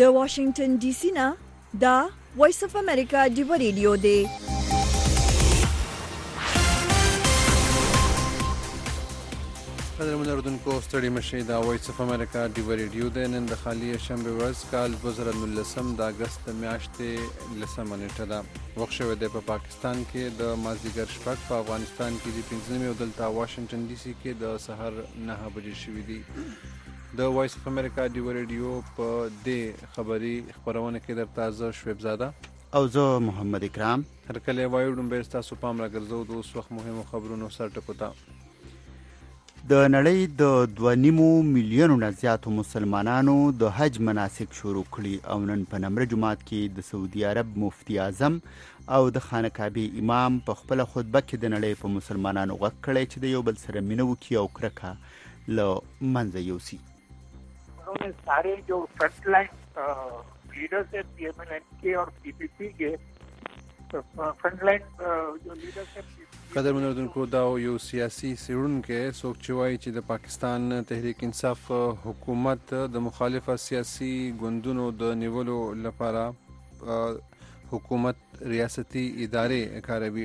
د واشنگټن ډي سي نه دا وایس اف امریکا ډیو ریډیو دی. قدرمن اردوونکو ستړي مشئ، دا وایس اف امریکا ډیو ریډیو دی. نن د خالي شنبې ورځ کال 2019 د اګست میاشتې 10 نیټه ده. وخت شوی دی په پاکستان کې د مازدیګر شپږ، په افغانستان کې د 15 او دلته واشنگټن ډي سي کې د سحر 9 بجې شوي دي. د وایس اف امریکا ډیو ریډیو په دې خبري خبرونه کې درته زه شعیب زاده او زه محمد اکرام هر کله وایو ډومبه تاسو پام راګرځو د اوس وخت مهمو خبرونو سر ټکو ته. د نړۍ د 2.5 میلیونو نه زیاتو مسلمانانو د حج مناسک شروع کړي او نن په نمره جومات کې د سعودي عرب مفتی اعظم او د خانه کعبې امام په خپله خطبه کې د نړۍ په مسلمانانو غږ کړی چې د یو بل سره مینه وکړي او کرکه له منځه یوسي. उन्होंने सारे जो फ्रंट लाइन लीडर्स है PMLN और PPP के फ्रंट लाइन जो लीडर्स है قدر من اردوونکو دا یو سیاسي څېړونکی څوک چې وایي چې د پاکستان تحریک انصاف حکومت د مخالفه سیاسي ګوندونو د نیولو لپاره حکومت ریاستي ادارې کاروي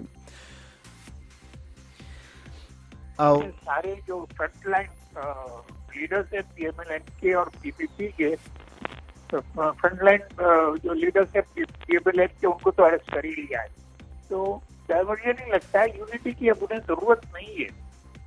او سارے جو فرنٹ لائن لیڈرز ہیں PMLN اور PPP کے فرنٹ لائن جو لیڈرز ہیں PMLN کے ان کو تو اریسٹ کر ہی لیا ہے. تو ڈائیورژن ہی لگتا ہے یونٹی کی اب انہیں ضرورت نہیں ہے.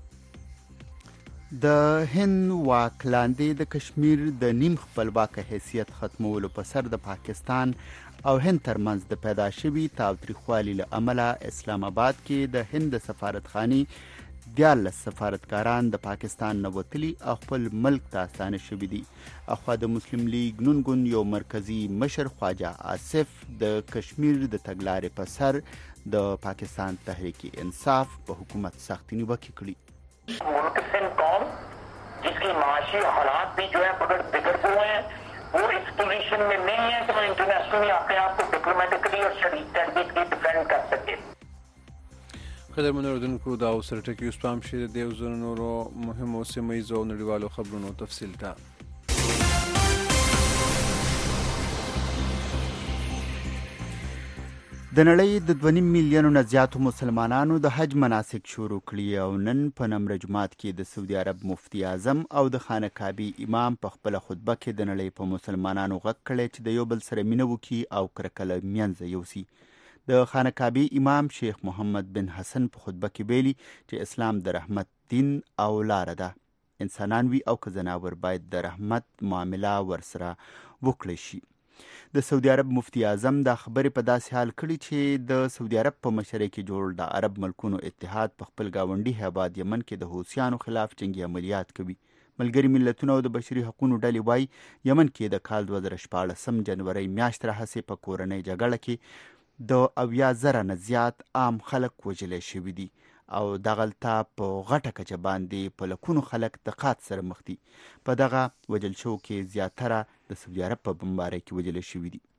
د هند واک لاندې د کشمیر د نیم خپلواکه حیثیت ختمولو په سر د پاکستان او هند ترمنځ د پیدا شوي تاوتریخوالي له امله اسلام آباد کې د هند د سفارتخانې 14 سفارتکاران د پاکستان نه وتلي او خپل ملک ته ستانه شوي دي. اخوا د مسلم لیگ نون ګوند یو مرکزی مشر خواجه آصف د کشمیر د تګلارې په سر د پاکستان تحریک انصاف په حکومت سخت نیوکې کړي. منقسم قوم جس کی معاشی حالات بھی جو ہے بگڑتے ہوئے ہیں وہ اس پوزیشن میں نہیں ہے کہ وہ انٹرنیشنلی اپنے آپ کو ڈپلومیٹکلی اور اسٹریٹجکلی ڈیفینڈ کر سکے. قدر من اردوونکو دا اوس رټکي اوس پام شي د یو ځینو نورو مهمو سیمه ییزو او نړیوالو خبرونو تفصیل ته. د نړۍ د 2.5 میلیونو نه زیاتو مسلمانانو د حج مناسک شروع کړي او نن په نمره جومات کې د سعودي عرب مفتی اعظم او د خانه کعبې امام په خپله خطبه کې د نړۍ په مسلمانانو غږ کړی چې د یو بل سره مینه وکړي او کرکه له منځه یوسي. د خانه کعبې امام شیخ محمد بن حسن په خطبه کې ویلي چې اسلام د رحمت دین او لاره ده. انسانان وي او که زناور باید د رحمت معامله ورسره وکړی شي. د سعودي عرب مفتی اعظم دا خبرې په داسې حال کړي چې د سعودي عرب په مشرۍ کې جوړ د عرب ملکونو اتحاد په خپل ګاونډي هیواد یمن کې د حوثیانو خلاف جنگي عملیات کوي. ملګري ملتونه او د بشري حقوقو ډلې وایي یمن کې د کال 2014 جنوري میاشت راهیسې په کورنۍ جګړه کې د 80,000 نه زیات عام خلک وژلی شوي دي او دغلته په غټه کچه باندې په لکونو خلک د قات سره مخ دي. په دغه وژل شوو کې زیاتره د سعودي عرب په بمبارۍ کې وژلی شوي دي.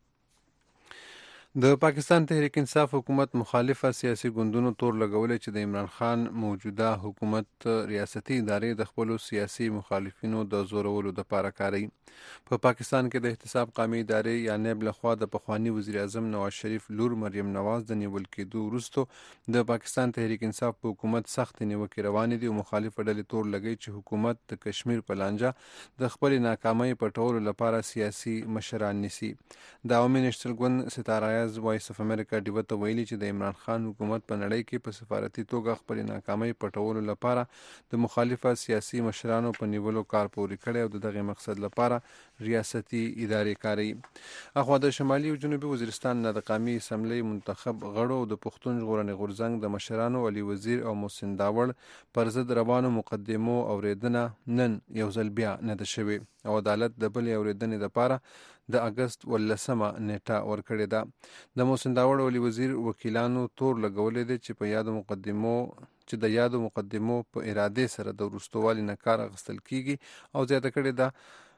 د پاکستان تحریک انصاف حکومت مخالفه سیاسي ګوندونو تور لګولی چې د عمران خان موجوده حکومت ریاستي ادارې د خپلو سیاسي مخالفینو د زورولو دپاره کاروي. په پاکستان کې د احتساب قومي ادارې یا نیب لخوا د پخواني وزیر اعظم نواز شریف لور مریم نواز د نیول کېدو وروسته د پاکستان تحریک انصاف په حکومت سخت نیوکې روانې دي او مخالفه ډلې تور لګوي چې حکومت د کشمیر په لانجه د خپلې ناکامۍ پټولو لپاره سیاسي مشران نیسي. د عوامي نېشنل ګوند ستاره وایس اف امریکا ډیو ته ویلي چې د عمران خان حکومت په نړۍ کې په سفارتي توګه خپلې ناکامۍ پټولو لپاره د مخالفه سیاسي مشرانو په نیولو کار پورې کړی او د دغه مقصد لپاره ریاستي ادارې کاروي. اخوا د شمالي او جنوبي وزیرستان نه د قومي اسمبلۍ منتخب غړو د پښتون ژغورنې غورځنګ د مشرانو علي وزیر او محسن داوړ پر ضد روانو مقدمو اورېدنه نن یو ځل بیا نه ده شوې او عدالت د بلې اورېدنې دپاره د اګست 18 نیټه ورکړې ده. د محسن داوړ علي وزیر وکیلانو تور لګولی دی چې د یادو مقدمو په ارادې سره د وروستوالي نه کار اخیستل کیږي او زیاته کړې ده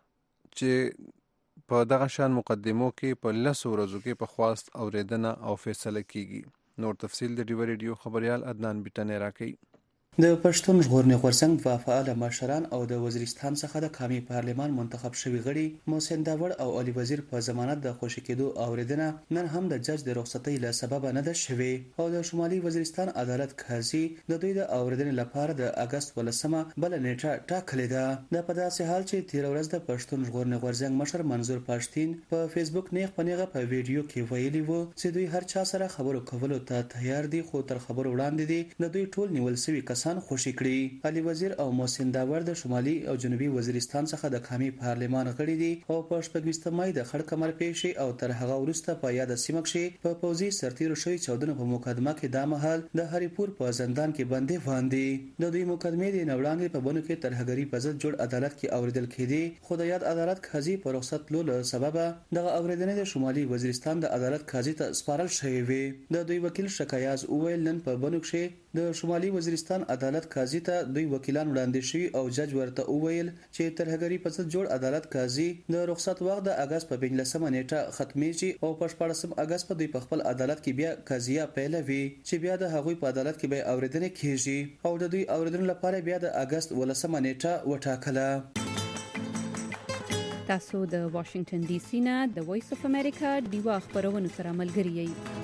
چې په دغه شان مقدمو کې په 10 ورځو کې په خواست اورېدنه او فیصله کیږي. نور تفصیل د ډیو ریډیو خبریال عدنان بیټنې راکوي. د پښتون ژغورنې غورځنګ دوه فعاله مشران او د وزیرستان څخه د قومي پارلمان منتخب شوي غړي محسن داوړ او علي وزیر په ضمانت د خوشي کېدو اوریدنه نن هم د جج د رخصتۍ له سببه نه ده شوې او د شمالي وزیرستان عدالت قاضي د دوی د اوریدنې لپاره د اګست 18 بل نیټه ټاکلې ده. د په داسې حال چې تیر ورځ د پښتون ژغورنې غورځنګ مشر منظور پښتين په فیسبوک نیغ په نیغه په ویډیو کې ویلي وو چې دوی هر چا سره خبرو کولو ته تیار دي، خو تر خبرو وړاندې دي د دوی ټول نیول شوي خوشی کړي. علي وزیر او محسن داوړ د شمالي او جنوبي وزیرستان څخه د قومي پارلمان غړي دي او په 28 مای د خړ کمر پیښې او تر هغه وروسته په یاد سیمه کې په پوځي سرتیرو شوی چاودنه په مقدمه کې د مهال د هریپور په زندان کې بندي وړاندې د دوی مقدمې د نوړاندې په بونو کې ترهګری په ضد جوړ عدالت کې اوریدل کېدي، خو د یاد عدالت قاضي په رخصت لولو سبب د اوریدنې د شمالي وزیرستان د عدالت قاضي ته سپارل شوی وي. د دوی وکیل شکایاز اویل نن په بونو کې د شمالي وزیرستان عدالت قاضي ته دوی وکیلان وړاندې شوي او جج ورته وویل چې ترهګری په ضد جوړ عدالت قاضي د رخصت وخت د اګست په 15 نیټه ختمېږي او په 14 اګست په دوی په خپل عدالت کې بیا قضیه پیلوي چې بیا د هغوی په عدالت کې به اوریدنه کیږي او د دوی اوریدنې لپاره بیا د اګست 18 نیټه وټاکله. تاسو د واشنگټن ډي سي نه د وایس اف امریکا ډیوا خبرونه سره ملګری یئ.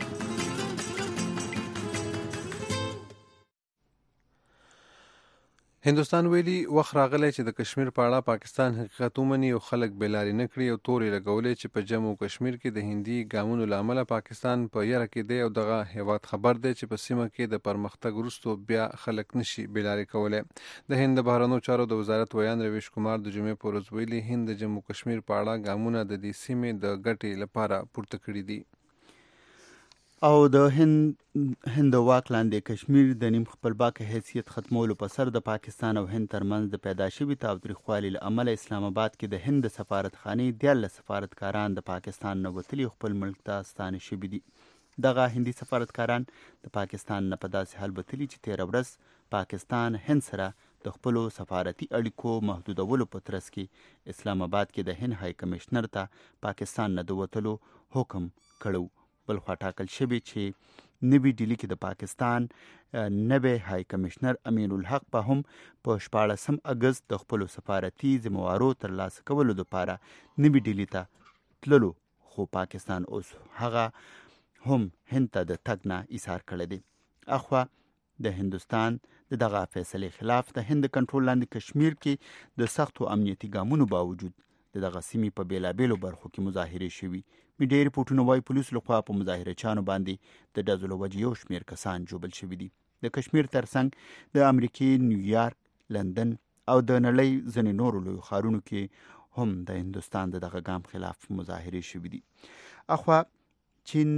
هندوستان ویلي وخت راغلی چې د کشمیر په اړه پاکستان حقیقت ومني او خلک بېلارې نه کړي او تورې لګولې چې په جمو کشمیر کې د هندي ګامونو له امله پاکستان په یره کې دی او دغه هیواد خبر دی چې په سیمه کې د پرمختګ وروسته بیا خلک نشي بېلارې کولی. د هند د بهرنیو چارو د وزارت ویان رویش کمار د جمعې په ورځ ویلي هند د جمو کشمیر په اړه ګامونه د دې سیمې د ګټې لپاره پورته کړي دي. او د هند واک لاندې کشمیر د نیم خپلواک حیثیت ختمولو په سر د پاکستان او هند ترمنځ د پیدا شوي تاوتریخوالي له امله اسلام آباد کې د هند د سفارتخانې 14 سفارتکاران د پاکستان نه وتلي خپل ملک ته ستانه شوي دي. دغه هندي سفارتکاران د پاکستان نه په داسې حال وتلي چې تېره ورځ پاکستان هند سره د خپلو سفارتي اړیکو محدودولو په ترڅ کې اسلام آباد کې د هند های کمشنر ته پاکستان نه د وتلو حکم کړو. بلخوا ټاکل شوی چې نوي ډیلي کې د پاکستان نوی های کمشنر امین الحق په هم په 14 اګست د خپلو سفارتي ذموارو ترلاسه کولو لپاره نوي ډیلي ته تللو، خو پاکستان اوس هغه هم هند ته د تګ نه ایثار کړی دی. اخوا د هندوستان د دغه فیصلې خلاف د هند کنټرول لاندې کشمیر کې د سختو امنیتي ګامونو باوجود دغه سیمې په بیلابیلو برخو کې مظاهرې شوي. میډیا ریپورټونه وایي پولیسو لخوا په مظاهرچیانو باندې د ډزو له وجې یو شمېر کسان ژوبل شوي دي. د کشمیر ترڅنګ د امریکې نیویارک، لندن او د نړۍ ځینې نورو لویو ښارونو کې هم د هندوستان د دغه ګام خلاف مظاهرې شوي دي. اخوا چین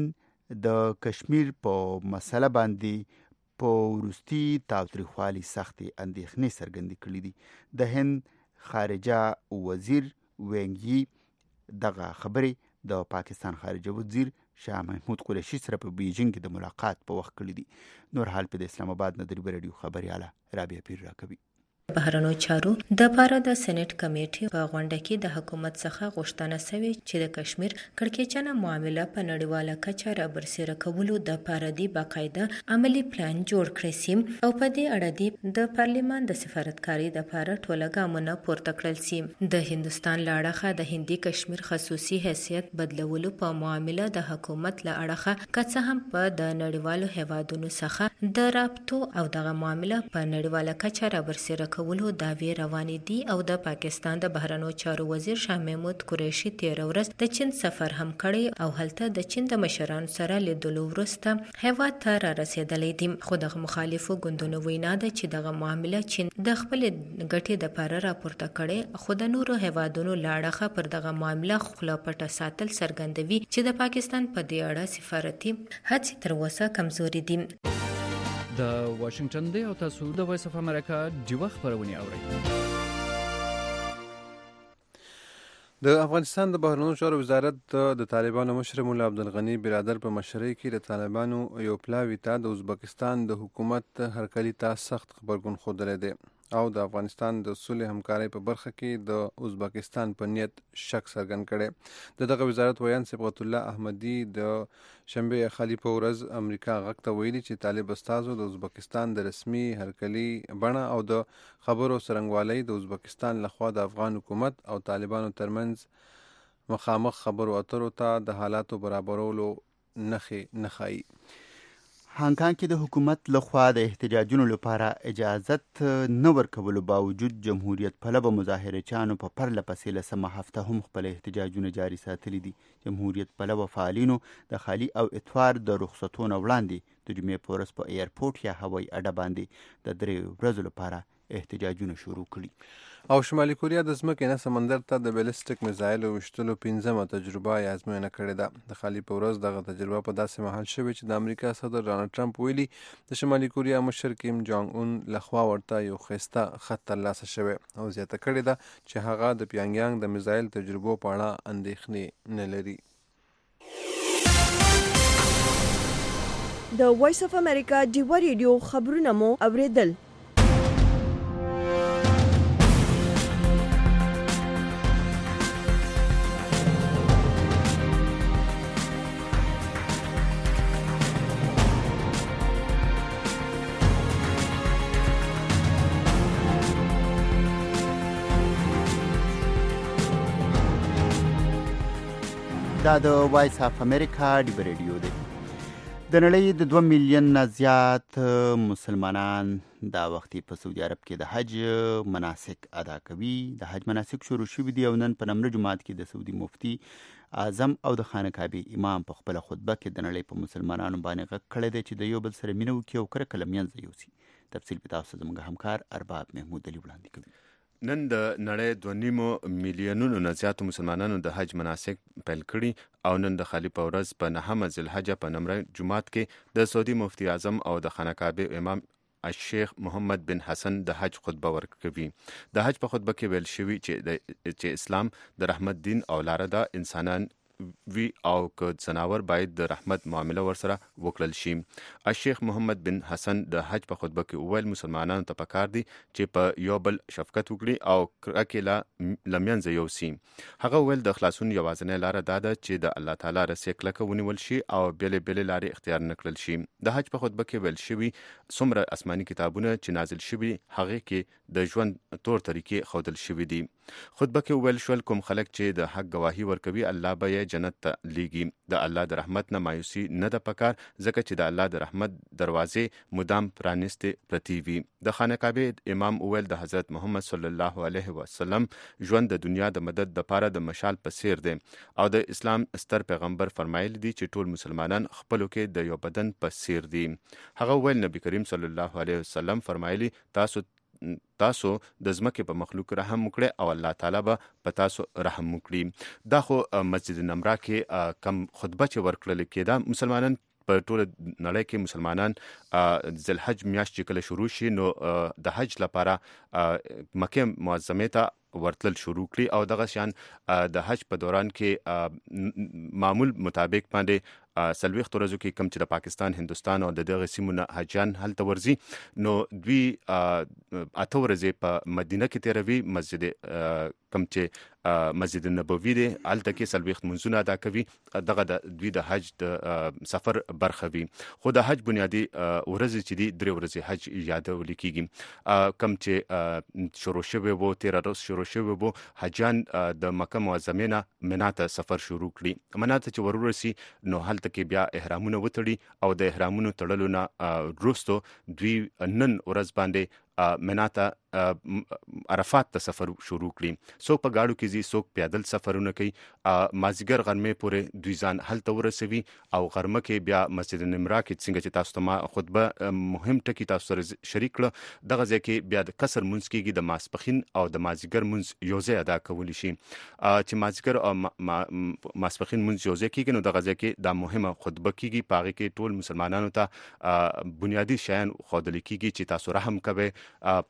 د کشمیر په مسله باندې په وروستي تاوتریخوالي سختې اندېښنې څرګندې کړي دي. د هند خارجه وزیر وینګ یي دغه خبرې د پاکستان خارجه وزیر شاه محمود قریشي سره په بیجینګ کې د ملاقات په وخت کړی دي. نور حال په د اسلام آباد نه د ریبر رادیو خبرياله رابعه پیر راکوي. بهرنیو چارو د پاره د سېنات کمیټې په غونډه کې د حکومت څخه غوښتنه شوې چې د کشمیر کړکېچنه معامله په نړیواله کچه رابرسېره کولو د پاره دی باقاعده عملی پلان جوړ کړی سي او په دې اړه دی د پارلیمان د سفارتکاري د پاره ټوله ګامونه پورته کړل سي. د هندستان لاړه د هندي کشمیر خصوصي حیثیت بدلولو په معامله د حکومت له اړخه کڅه هم په د نړیوالو هیوادونو څخه د رابطو او دغه معامله په نړیواله کچه رابرسېره کولو داوی روانې دي او د پاکستان د بهرنیو چارو وزیر شاه محمود قریشي تیر ورځ د چین سفر هم کړی او هلته د چین د مشرانو سره لیدلو وروسته هیواد ته را رسیدلی دي. خو دغه مخالفو ګوندونو وینا ده چې دغه معامله چین د خپل ګټې د پاره راپورته کړي، خو د نورو هیوادونو لاړه پر دغه معامله خپل پټه ساتل څرګندوي چې د پاکستان په دې اړه سفارتي هڅې تر اوسه کمزوري دي. د واشنگټن دی او تاسو د وایس اف امریکا ډیوا خبرونه اورئ. د افغانستان د بهرنیو چارو وزارت د طالبانو مشر مولا عبدالغني برادر په مشرۍ کې د طالبانو یو پلاوي ته د ازبکستان د حکومت هرکلي ته سخت خبرګون ښودلی دی. او د افغانستان د صلح همکارۍ په برخه کې د ازبکستان په نیت شک څرګند کړی. دغه وزارت ویان صبغت الله احمدي د شنبه خالي په ورځ امریکا غږ ته ویلي چې طالب استازو د ازبکستان د رسمي هرکلي بڼه او د خبرو څرنګوالۍ د ازبکستان لخوا د افغان حکومت او طالبانو ترمنځ مخامخ خبرو اترو ته د حالاتو برابرولو نښې نه ښایي. هانګ کانګ کې د حکومت لخوا د احتجاجونو لپاره اجازت نه ورکولو باوجود جمهوریت پلوه مظاهرچیانو په پرله پسې لسمه هفته هم خپل احتجاجونه جاري ساتلي دي. جمهوریت پلوه فعالینو د خالي او اتوار د رخصتونو وړاندې د جمعې په ورځ په ایرپورټ یا هوایي اډه باندې د 3 ورځو لپاره احتجاجونه شروع کړي. او شمالي کوریا د ځمکې نه سمندر ته د بیلسټیک میزایلو ویشتلو 5مه تجربه یا ازموینه کړې ده. د خالي په ورځ دغه تجربه په داسې مهال شوې چې د امریکا صدر ډانلډ ټرمپ ویلي د شمالي کوریا مشر کیم جانګ اون لخوا ورته یو ښایسته خط ترلاسه شوی او زیاته کړې ده چې هغه د پیانګیانګ د میزایل تجربو په اړه اندېښنې نه لري. د وایس اف امریکا ډیوا ریډیو خبرونه مو اوریدل. دا د وایس اف امریکا ډیوا ریډیو دی. د نړۍ د 2 میلیون نه زیات مسلمانان دا وخت په سعودي عرب کې د حج مناسک ادا کوي. د حج مناسک شروع شوي دي او نن په نمره جماعت کې د سعودي مفتي اعظم او د خانه کعبې امام په خپل خطبه کې د نړۍ په مسلمانانو باندې غږ کړی دی چې د یو بل سره مینه وکړي او کرکه له منځه یوسي. تفصیل په تاسو زموږ همکار ارباب محمود علي وړاندې کوي. نن د نړۍ 2.5 میلیونونو نه زیاتو مسلمانانو د حج مناسک پیل کړي او نن د خالي په ورځ په 9 ذوالحجه په نمره جماعت کې د سعودي مفتي اعظم او د خانه کعبې امام الشیخ محمد بن حسن د حج خطبه ورکوي. د حج په خطبه کې ویل شوي چې اسلام د رحمت دین او لاره ده. انسانان وی او که ځناور باید د رحمت معامله ورسره وکړل شي. الشیخ محمد بن حسن د حج په خطبه کې وویل مسلمانانو ته پکار دي چې په یو بل شفقت وکړي او کرکه له منځه یوسي. هغه وویل د خلاصون یوازینۍ لاره دا ده چې د الله تعالی رسې کلکه ونیول شي او بېلې لارې اختیار نه کړل شي. د حج په خطبه کې ویل شوي څومره آسماني کتابونه چې نازل شوي هغه کې د ژوند طور طریقې ښودل شوي دي. خطبه کې ویل شول کوم خلک چې د حق گواهی ورکوي الله به یې جنت ته لیږي. د الله د رحمت نه مایوسي نه ده پکار ځکه چې د الله د رحمت دروازې مدام پرانیستې پرتې وي. د خانه کعبې امام ویل د حضرت محمد صلی الله علیه وسلم ژوند د دنیا د مدد لپاره د مشال په څیر دی او د اسلام ستر پیغمبر فرمایلی دي چې ټول مسلمانان خپلو کې د یو بدن په څیر دي. هغه ویل نبی کریم صلی الله علیه وسلم فرمایلی تاسو د ځمکې په مخلوق رحم وکړئ او الله تعالی به په تاسو رحم وکړي. دا خو مسجد نمره کې کم خطبه چې ورکړل کېده مسلمانان په ټول نړۍ کې مسلمانان ذوالحج میاشت چې کله شروع شي نو د حج لپاره مکه معظمه ته ورتل شروع کړي او دغه شان د حج په دوران کې معمول مطابق باندې 40 ورځو کې کم چې د پاکستان هندستان او د دغه سیمو نه حجان هلته ورځي نو دوی 8 ورځې په مدینه کې تیروي. مسجد کم چې مسجد نبوي دی هلته کې 40 منځونه ادا کوي. دغه د دوی د حج د سفر برخه وي. خو د حج بنیادی ورځې چې دي 3 ورځې حج یادول کېږي. کم چې شروع شوی وو 13 ورځې شروع شوی وو حجان د مکه معظمه نه منا ته سفر شروع کړي. منا ته چې ورورسي نو هلته کې بیا احرامونه وتړي او د احرامونو تړلو نه وروسته دوی نن ورځ باندې منا ته عرفات ته سفر شروع کړي. څوک په گاډو کې ځي څوک پیادل سفرونه کوي. مازیګر غرمې پورې دوی ځان هلته ورسوي او غرمه کې بیا مسجد نمره کې څنګه چې تاسو ته ما خطبه مهم ټکی تاسو سره شریک کړه دغه ځای کې بیا د کسر منځ کېږي د ماسپخین او د مازیګر منځ یو ځای ادا کولی شي. چې مازیګر او ماسپخین منځ یو ځای کېږي نو دغه ځای کې دا مهمه خطبه کېږي. په هغې کې ټول مسلمانانو ته بنیادي شیان ښودل کېږي چې تاسو رحم کوئ. تیر وخت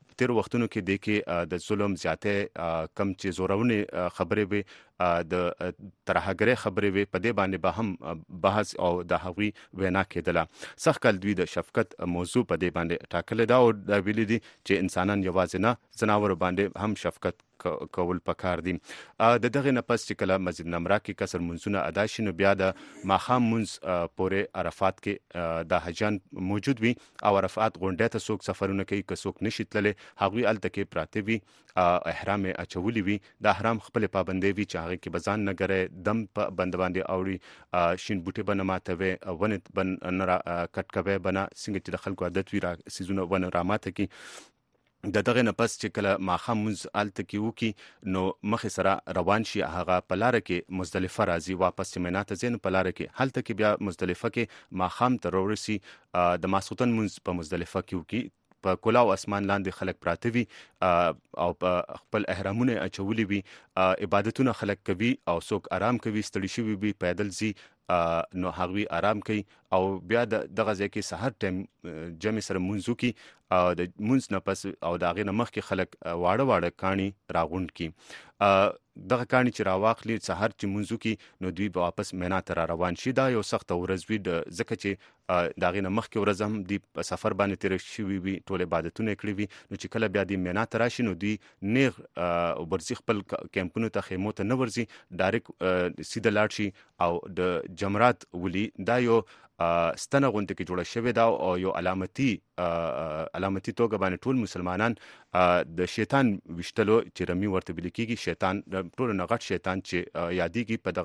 وختونو کې د کې د ظلم زیاتې کم چې زورونه خبرې به د ترهګرۍ خبرې وي په دې باندې به هم بحث او د هغوی وینا کېدله. سخت کال دوی د شفقت موضوع په دې باندې ټاکلې ده او دا ویلي دي چې انسانان یوازې نه ځناور باندې هم شفقت کول پکار دي. د دغه نه پس چې کله مسجد نمرا کې کسر منځونه ادا شي نو بیا د ماښام منځ پورې عرفات کې د حجان موجود وي او عرفات غونډې ته څوک سفرونه کوي که څوک نشي تللی هغوی هلته کې پراته وي احرام یې اچولی وي د احرام خپلې پابندۍ وي چې هغې کې به ځان نه ګری دم په بند باندې اوړي شین بوټي به نه ماتوي ونې به نه کټ کوي به نه څنګه چې د خلکو عادت وي څیزونه ونه راماته کړي. د دغه نه پس چې کله ماښام مونځ هلته کې وکړي نو مخې سره روان شي هغه په لاره کې مزدلفه راځي واپس چې مینا ته ځي نو په لاره کې هلته کې بیا مزدلفه کې ماښام ته راورسي د ماسخوتن مونځ په مزدلفه کې وکړي. په کلاو اسمان لاندې خلک پراته وي او په خپل احرامونه اچولي وي عبادتونه خلک کوي او څوک آرام کوي ستړي شوي وي پیدل ځي نو هغوی آرام کوي او بیا دغه ځای کې سحر ټایم جمع سره مونځ وکړي او د مونځ نه پس او د هغې نه مخکې خلک واړه کاڼي راغونډ کړي. دغه کاڼي چې راواخلي سحر چې مونځ وکړي نو دوی به واپس مینا ته را روان شي. دا یو سخته ورځ وي ځکه چې د هغې نه مخکې ورځ هم دوی په سفر باندې تېره شوي وي ټول عبادتونه یې کړي وي نو چې کله بیا دوی مینا ته راشي نو دوی نیغ ورځي خپل کیمپونو ته خیمو ته نه ورځي ډایرکټ سیده لاړ شي او د جمرات ولي. دا یو ستنه غونډه کې جوړه شوې ده او یو علامتي توګه باندې ټول مسلمانان د شیطان وشتلو چې رمی ورته ویل کېږي شیطان ټول نه غټ شیطان چې یادېږي په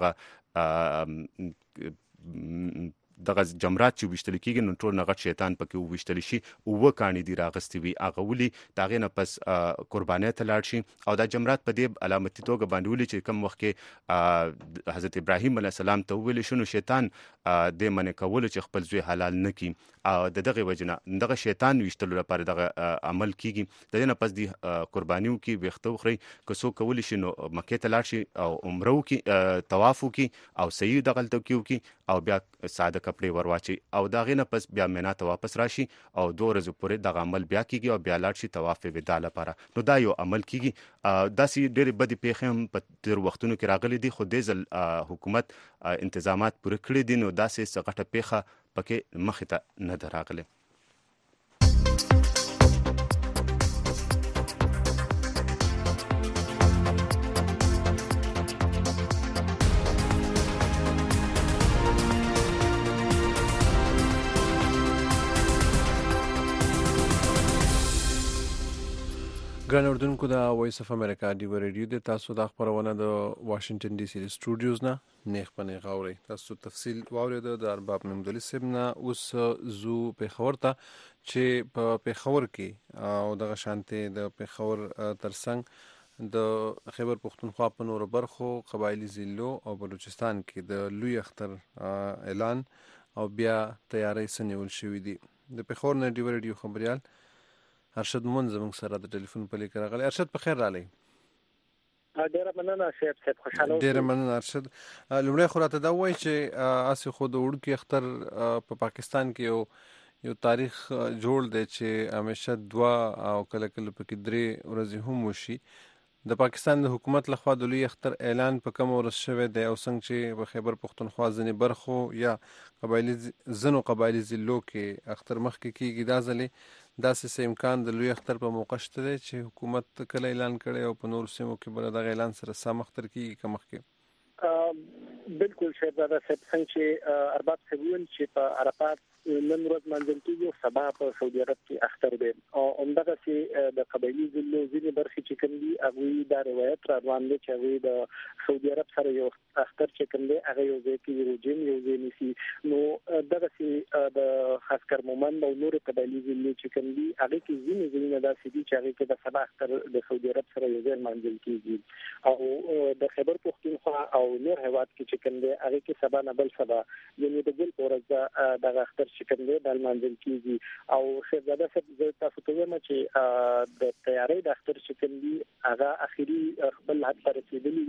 دغه جمرات چې وشتل کېږي نو ټول نه غټ شیطان پکې وشتل شي اوه کاڼي دي راغستې وي هغه ولي د هغې نه پس قربانۍ ته لاړ شي او دا جمرات په دې علامتي توګه باندې ولي چې کوم وخت کې حضرت ابراهیم علیه السلام ته وویل شو نو شیطان دې منع کولو چې خپل زوی حلال نه کړي او د دغې وجې نه دغه شیطان ویشتلو لپاره دغه عمل کېږي. د دې نه پس دی قرباني وکړي ویښته وخورئ که څوک کولی شي نو مکې ته لاړ شي او عمره وکړي طواف وکړي او صحیح دغلته وکړي او بیا ساده کپړې ورواچي او د هغې نه پس بیا مینا ته واپس راشي او 2 ورځې پورې دغه عمل بیا کېږي او بیا لاړ شي طواف ودا لپاره. نو دا یو عمل کېږي. داسې ډېرې بدې پیښې هم په تېرو وختونو کې راغلي دي خو دې ځل حکومت انتظامات پوره کړي دي نو داسې څه غټه پیښه پکې مخې ته نه ده راغلې. ګران اردوونکو د وایس اف امریکا ډیو ریډیو د تاسو د خبرونه د واشنگټن ډي سي سټوډیوز نه نیغ په نیغ اورئ. تاسو تفصیل واورید د ارباب محمد علي صاحب نه. اوس زو پېښور ته چې په پېښور کې او دغه شانتې د پېښور ترڅنګ د خیبر پختونخوا په نورو برخو قبایلي ضلعو او بلوچستان کې د لوی اختر اعلان او بیا تیاری سنیول شوي دي. د پېښور نه ډیو ریډیو خبریال ارشد مون زموږ سره د ټلیفون په لیک راغلی. ارشد په خیر راغلی. ډیره مننه صاحب خوشاله. ډیره مننه ارشد. لومړی خو راته دا ووایي چې اسې خو د وړوکي اختر په پاکستان کې یو تاریخ جوړ دی چې همیشه 2 او کله کله پکې 3 ورځې هم وشي. د پاکستان د حکومت لخوا د لوی اختر اعلان په کوم ورځ شوی دی او څنګه چې په خیبر پختونخوا ځینې برخو یا قبایلي ضلعو کې اختر مخکې کېږي دا ځلې داسې څه امکان د لوی اختر په موقع شته دی چې حکومت کله اعلان کړی او په نورو سیمو کې به دغه اعلان سره سم اختر کېږي که مخکې؟ بالکل شهزاده صاحب څنګه چې ارباب صاحب ویل چې په عرفات نن ورځ منځل کېږي او سبا په سعودي عرب کې اختر دی او همدغسې د قبایلي ضلعو ځینې برخې چې کوم دي هغوی دا روایت را روان دی چې هغوی د سعودي عرب سره یو اختر چې کوم دی هغه یو ځای کې روژې یو ځای نیسي. نو دغسې د خاسکر مومند او نورې قبایلي ضلعې چې کوم دي هغې کې ځینې ځایونه داسې دي چې هغې کې د سبا اختر د سعودي عرب سره یو ځای منځل کېږي او د خیبر پختونخوا او نور هېواد کې چې کوم دی هغې کې سبا نه بل سبا یعنې د ګل په ورځ دغه اختر چې کوم دی دا لمانځل کېږي او شهزاده صاحب زه تاسو ته وایم چې د تیارۍ د اختر چې کوم دي هغه اخري خپل حد ته رسېدلي دي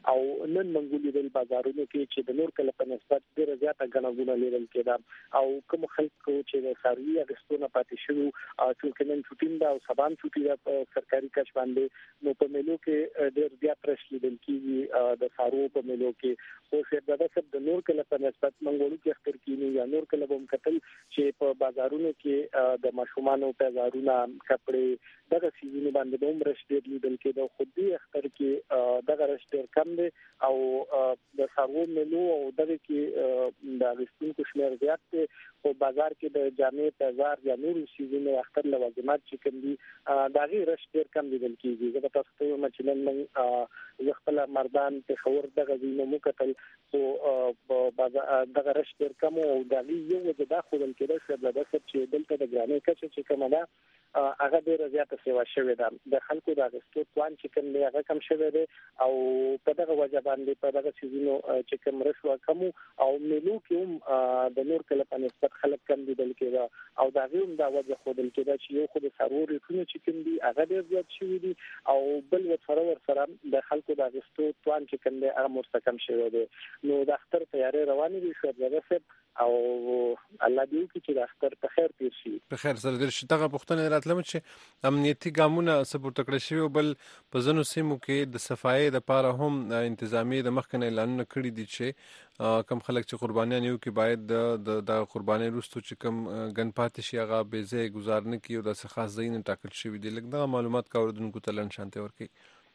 او نن موږ لیدل بازارونو کې چې د نور کله په نسبت ډېر زیاته غنغونه لیدل کېده او کوم خلکو چې د ساروي اغستونه پاتې شوی چې نن چټین دا او سبان چټي دا سرکاري کچ باندې نو په ملو کې ډېر زیات رش لیدل کېږي د سارو په ملو کې خو څه دا د نور کله په نسبت موږ کې اختر کینی یا نور کله هم کتل چې په بازارونو کې د ماشومانو بازارونه کپڑے دغه سیزونه باندې به عمر شته لیدل کې د خودي اختر کې دغه رشتہ کم دي او د سارو ملو او دغه کې د اغستون کو شمیر زیات دي او بازار کې د جامع بازار یا نور سیزونه اختر لوازمات چې کوم دي دغه رشتہ کم لیدل کېږي زه تاسو ته مثلا خپل مردان په خور دغه زینو مکتل او دغه رشتہ کم او دغه یو وجه دا خپل کېده چې دلته د ګرانې کچه چې کومه ده هغه ډیره زیاته سیوا شوې ده د خلکو د اغستو پلان چې کوم دی هغه کم شوی دی او په دغه وجه باندې په دغه سیزونو چې کوم رشوه کم او ملو کې هم د نور کله په نسبت خلک کم لیدل کېده او دا هم دا وجه خودل کېده چې یو خو د سرور ریټونه چې کوم دی هغه ډیر زیات شوی دی او بل ورسره د خلکو د اغستو پلان چې کوم دی هغه مستحکم شوی دی نو د اختر تیارې روانې دي شو درسه او الله دې چې د اختر په خیر تیر شي په خیر سره د شتغه پښتنه راتلم چې امنیتي ګامونه سپورټ کړی شوی بل په ځنو سیمو کې د صفایي د پاره هم انتظامی د مخکنه اعلانونه کړی دي چې کم خلک چې قربانیان یو کې باید د قرباني وروسته چې کم ګن پاتې شي هغه به ځای گزارنه کوي او د خاص ځای نه ټاکل شوی دی لکه دا معلومات کاوردونکو ته لن شانته ورکي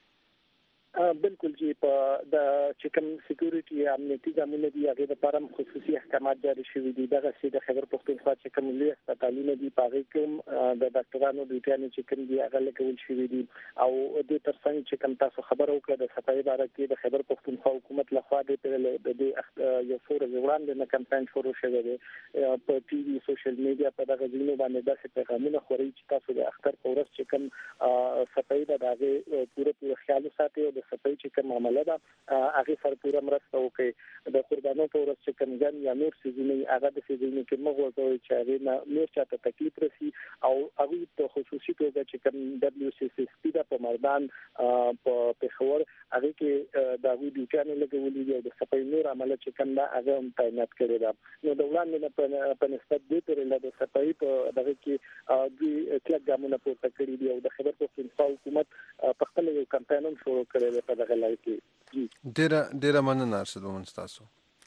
بالکل جی په د چکم سکیورټي امنیتي ګامونه دي هغه لپاره خصوصي احکامات جاری شوي دي دغه چې د خبر پښتونخوا چې کوم لوی هسپتالونه دي په هغه کې د ډاکټرانو ډیوټیانو چې کوم دي هغه لګول شوي دي او د ترڅنګ چې کوم تاسو خبر وکړه د صفایي اداره کې د خبر پښتونخوا حکومت لخوا د یو څور وړاندې نه کمپاین شروع شوی دی په ټي وي سوشل میډیا په دغه ځینو باندې داسې پیغامونه خوري چې تاسو د اختر په ورځ چې کوم صفایي دغه پوره خیال ساتي او صفای چې کوم عمله ده هغه سره پوره مرسته وکړي د قربانو په ورځ چې کوم ځان یا نور سيزونه هغه د سيزونه کې مغوځوي چې هغه نور چاته تکلیف رسي او هغه په خصوصي توګه چې کوم WCCP د په مردان په پېښور هغه کې د هغه ډیوټیانو لګولې دي او د صفای نور عمله چې کوم دا هغه هم تعینات کړی ده نو د وړاندې په نسبت دې ترې د صفای په دغه کې د کلک ګامونه پورته کړی دي او د خبر پښتونخوا حکومت په خپل یو کمپاین هم شروع کړی دی په دغه لای کې ډیره مننه ارشد ومن تاسو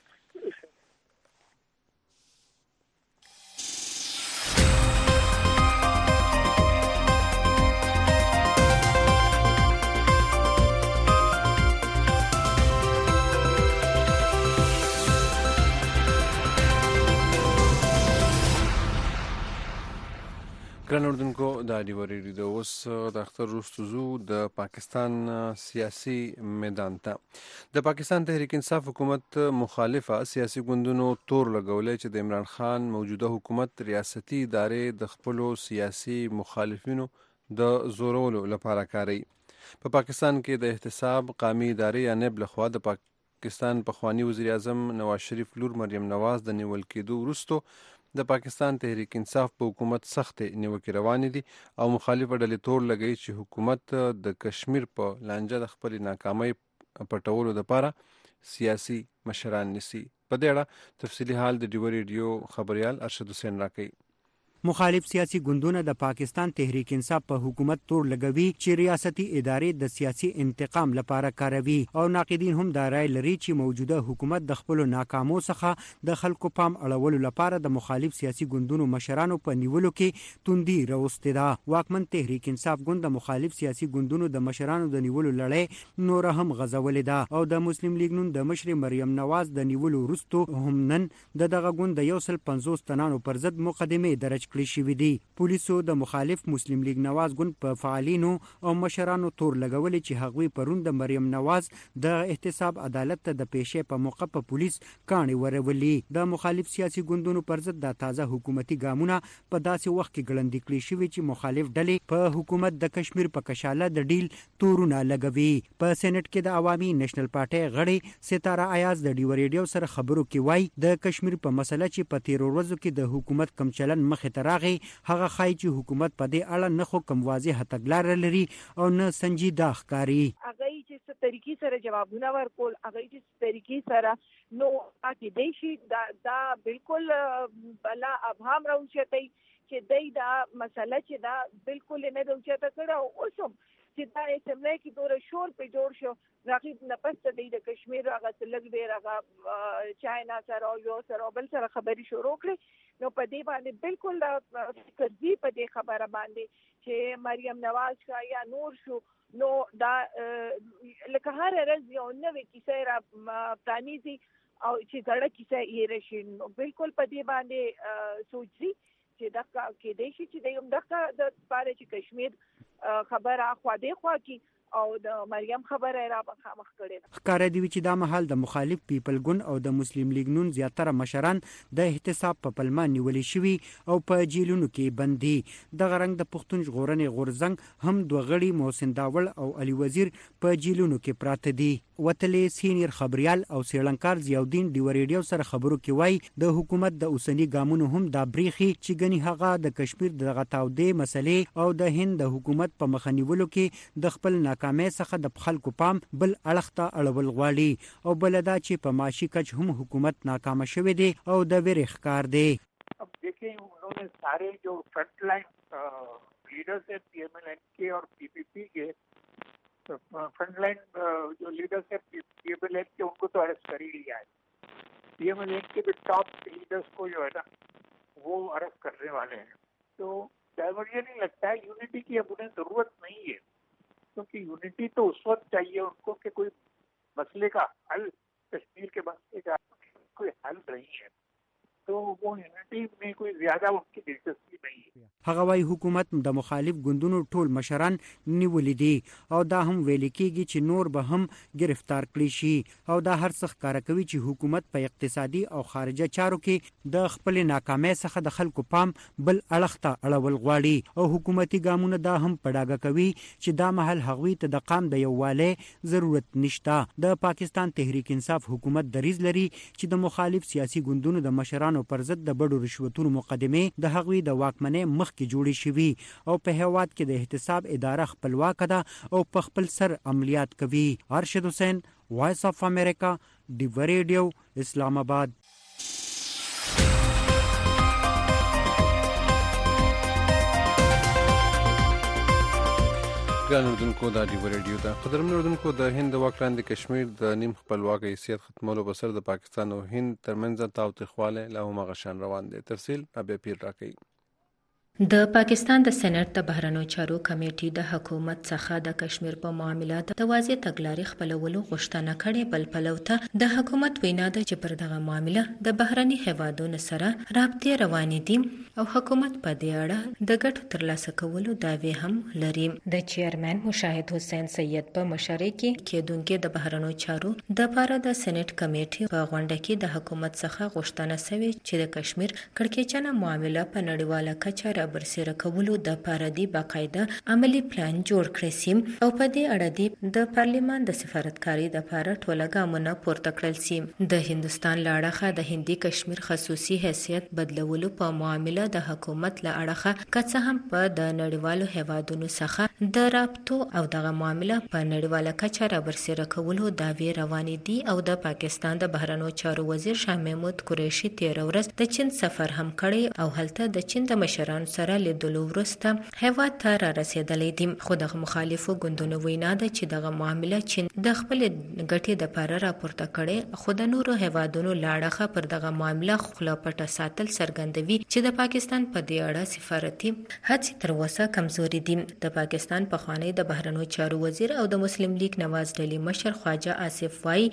ګران اردوونکو د ډیوري د اوس د اختر وروسته د پاکستان سیاسي میدان ته د پاکستان تحریک انصاف حکومت مخالفه سیاسي ګوندونو تور لګولې چې د عمران خان موجوده حکومت ریاستي ادارې د خپل سیاسي مخالفینو د زورولو لپاره کاروي په پاکستان کې د احتساب قومي ادارې یا نب لخوا د پاکستان پخوانی وزیر اعظم نواز شریف لور مریم نواز د نیول کېدو وروسته د پاکستان تحریک انصاف په حکومت سخت نیوکې روانې دي او مخالفه ډلې تور لګوي چې حکومت د کشمیر په لانجه د خپل ناکامۍ پټولو لپاره سیاسي مشران نسی په دې اړه تفصیلی حال د ډیو ریډیو خبريال ارشد حسین راکړي مخالف سیاسي ګوندونه د پاکستان تحریک انصاف په حکومت تور لګوي چې ریاستي ادارې د سیاسي انتقام لپاره کاروي او ناقدین هم دا رائے لري چې موجوده حکومت د خپل ناکامو څخه د خلکو پام اړولو لپاره د مخالف سیاسي ګوندونو مشرانو په نیولو کې توندي راوستي ده واکمن تحریک انصاف ګوند د مخالف سیاسي ګوندونو د مشرانو د نیولو لړۍ نور هم غزولې ده او د مسلم لیگ نون د مشر مریم نواز د نیولو وروسته هم نن دغه ګوند د 150 تنانو پر ضد مقدمه درج کړې شوې دي پولیسو د مخالف مسلم لیگ نواز ګوند په فعالینو او مشرانو تور لګولې چې هغوی پرون د مریم نواز د احتساب عدالت ته د پیښې په موقع په پولیس کاڼي ورولې د مخالف سیاسي ګوندونو پر ضد د تازه حکومتي ګامونه په داسې وخت کې ګړندې کړې شوې چې مخالف ډلې په حکومت د کشمیر په کشاله د ډیل تورونه لګوي په سېنات کې د عوامي نېشنل پارټي غړي ستاره ایاز د ډیو ریډیو سره خبرو کې وای د کشمیر په مسله چې په 13 ورځو کې د حکومت کم چلن مخه راغی هغه خای چې حکومت په دې اړه نه خو کوم واضح تګلار لري او نه سنجیده ښکاری هغه چې څه طریقې سره جوابونه ورکول، هغه چې طریقې سره نو کې دی شي دا بالکل بلا ابهام راوچتای چې دای دا مسله چې دا بالکل نه راوچته کړه. اوسم چې دا اسمبلی کې دوره شور په جوړ شو، راغی نه پسته د کشمیر هغه لږ ډیر هغه چاینا سره او یو سره بل سره خبري شروع کړي. نو په دې باندې بالکل کذبی په دې خبره باندې چې مریم نواز کا یا نور شو، نو دا لکه هر ورځ یو نوې کیسه را پرانیزي او چې زړه کیسه یې راشي. نو بالکل په دې باندې سوچي چې دا کې دی چې د یو دغه د پاره چې کشمیر خبره خوا دی خوا کی او د مریم خبره را مخ کړي. ښکاره دی چې دا مهال د مخالف پیپل ګوند او د مسلم لیگ نون زیاتره مشران د احتساب په پلمه نیولې شوي او په جیلونو کې بندي. دغه رنګ د پښتون ژغورنې غورځنګ هم دوه غړي محسن داول او علي وزیر په جیلونو کې پراته دي. وتلې سینیر خبريال او سیلانکار ضیاءالدین ډیو ریډیو سره خبرو کې وای د حکومت د اوسنی ګامونو هم دا بریخي چې غني هغه د کشمیر دغه تاودې مسلې او د هند د حکومت په مخنیولو کې د خپل ناکامۍ څخه د خلکو پام بل اړخ ته اړول غواړي او بلدا چې په معاشي کچ هم حکومت ناکام شوه دی او د ویری ښکار دی. अब देखिए उन्होंने सारे जो फ्रंट लाइन लीडर्स है पीएमएल-एन और पीपीपी के फ्रंटलाइन जो लीडर्स है पीएमएल-एन के उनको तो अरेस्ट कर ही लिया है। पीएमएल-एन के भी टॉप लीडर्स को जो है ना वो अरेस्ट करने वाले हैं। तो मुझे नहीं लगता है यूनिटी की अब उन्हें जरूरत नहीं है, क्योंकि यूनिटी तो उस वक्त चाहिए उनको कि कोई मसले का हल, कश्मीर के मसले का कोई हल नहीं है, तो वो यूनिटी में कोई ज्यादा उनकी दिलचस्पी नहीं है. هغه وايي حکومت د مخالف ګوندونو ټول مشران نیولې دي او دا هم ویل کېږي چې نور به هم گرفتار کړي شي او دا هر څه ښکاره کوي چې حکومت په اقتصادي او خارجه چارو کې د خپل ناکامۍ څخه د خلکو پام بل اړخ ته اړول غواړي او حکومتي ګامونه دا هم پډاګه کوي چې دا محل هغوی ته د قام د یووالي ضرورت نشته. د پاکستان تحریک انصاف حکومت دریځ لري چې د مخالف سیاسي ګوندونو د مشرانو پر ضد د بډو رشوتونو مقدمه د هغوی د واکمنۍ مخ کې جوړې شوي او په هیواد کې د احتساب اداره خپلواک ده او په خپل سر عملیات کوي. ارشد حسین، وایس اف امریکا، ډیو ریډیو، اسلام آباد. ګران اردوونکو دا ډیو ریډیو ده. قدرمن اردوونکو د هند د واکمن د کشمیر د نیم خپلواک حیثیت ختمولو په سر د پاکستان او هند ترمنځ تاوتریخوالی لا هم هغه شان روان دی. تفصیل ابي پیر راکوي. د پاکستان د سېنات د بهرنیو چارو کمیټې د حکومت څخه د کشمیر په معاملاتو د واضح تګلارې خپلولو غوښتنه کړې، بل پلو ته د حکومت وینا ده چې پر دغه معامله د بهرني هیوادونو سره رابطې روانې دي او حکومت په دې اړه د ګټو ترلاسه کولو دعوې هم لري. د چیرمن مشاهد حسین سید په مشرۍ کې کېدونکو د بهرنیو چارو د لپاره د سېنات کمیټې په غونډه کې د حکومت څخه غوښتنه شوې چې د کشمیر کړکېچنه معامله په نړیواله کچه برسره کولو د لپاره دی باقاعده عملی پلان جوړ کړی سي او په دې اړه دی د پارلیمان د سفارتکاري د لپاره ټوله ګامونه پورته کړل سي. د هندستان لاړه د هندي کشمیر خصوصي حیثیت بدلولو په معامله د حکومت لاړه کڅه هم په د نړیوالو هیوادونو څخه د رابطو او دغه معامله په نړیواله کچه برسره کولو دعوی روانې دي او د پاکستان د بهرنیو چارو وزیر شاه محمود قریشي 13 ورځ د چین سفر هم کړی او هلته د چین د مشرانو سره لیدلو وروسته هیواد ته را رسیدلی دي. خو دغه مخالفو ګوندونو وینا ده چې دغه معامله چین د خپل ګټې د لپاره راپورته کړي، خو د نورو هیوادونو لاړه پر دغه معامله خوله پټه ساتل څرګندوي چې د پاکستان په دې اړه سفارتي هڅې تر اوسه کمزوري دي. د پاکستان پخوانی د بهرنیو چارو وزیر او د مسلم لیگ نواز ډلي مشر خواجه آصف وايي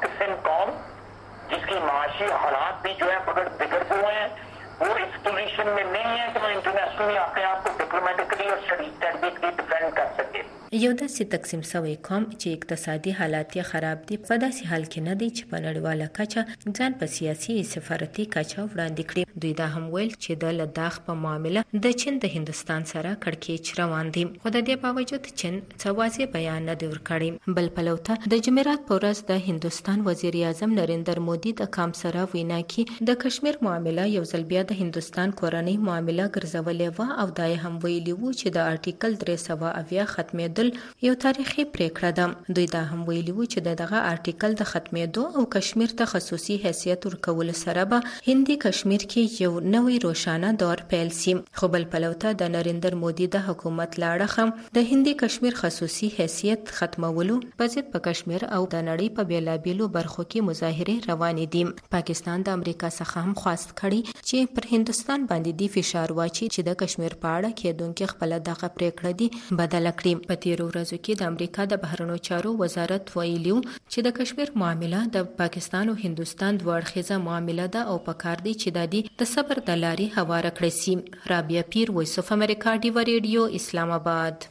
जिसकी माशी हालात भी जो है बहुत बिगड़ हुए हैं, वो इस पोजीशन में नहीं है कि वो इंटरनेशनली अपने आप को डिप्लोमेटिकली और शरीक तहरीक की डिफेंड कर सके. یو داسې تقسیم شوی قوم چې اقتصادي حالات یې خراب دي په داسې حال کې نه دی چې په نړیواله کچه ځان په سیاسي سفارتي کچه وړاندې کړي. دوی دا هم ویل چې د لداخ په معامله د چین د هندستان سره کړکېچ روان دي، خو د دې باوجود چین څه واضح بیان نه دی ورکړی. بل پلو ته د جمعرات په ورځ د هندستان وزیر اعظم نریندر مودي د کام سره وینا کې د کشمیر معامله یو ځل بیا د هندستان کورنۍ معامله ګرځولې و او دا هم ویلي وو چې د آرټیکل 370 ختمېدو پریښودل یو تاریخي پریکړه ده. دوی دا هم ویلي وو چې دغه آرټیکل د ختمېدو او کشمیر ته خصوصي حیثیت ورکول سره به هندي کشمیر کې یو نوی روښانه دور پیل سي. خو بل پلو ته د نریندر مودي د حکومت له اړخه د هندي کشمیر خصوصي حیثیت ختمولو په ضد په کشمیر او د نړۍ په بیلابیلو برخو کې مظاهرې روانې دي. پاکستان د امریکا څخه هم خواست کړي چې پر هندستان باندې دی فشار واچي چې د کشمیر په اړه کېدونکې خپل دغه پریکړه دی بدله کړي. په تیرو ورځو کې د امریکا د بهرنیو چارو وزارت ویلي چې د کشمیر معامله د پاکستان او هندستان دوه اړخیزه معامله ده او پکار دی چې د دې د صبر د لارې هواره کړی سي. رابعه پیر، وایس اف امریکا، ډیوا ریډیو، اسلام آباد.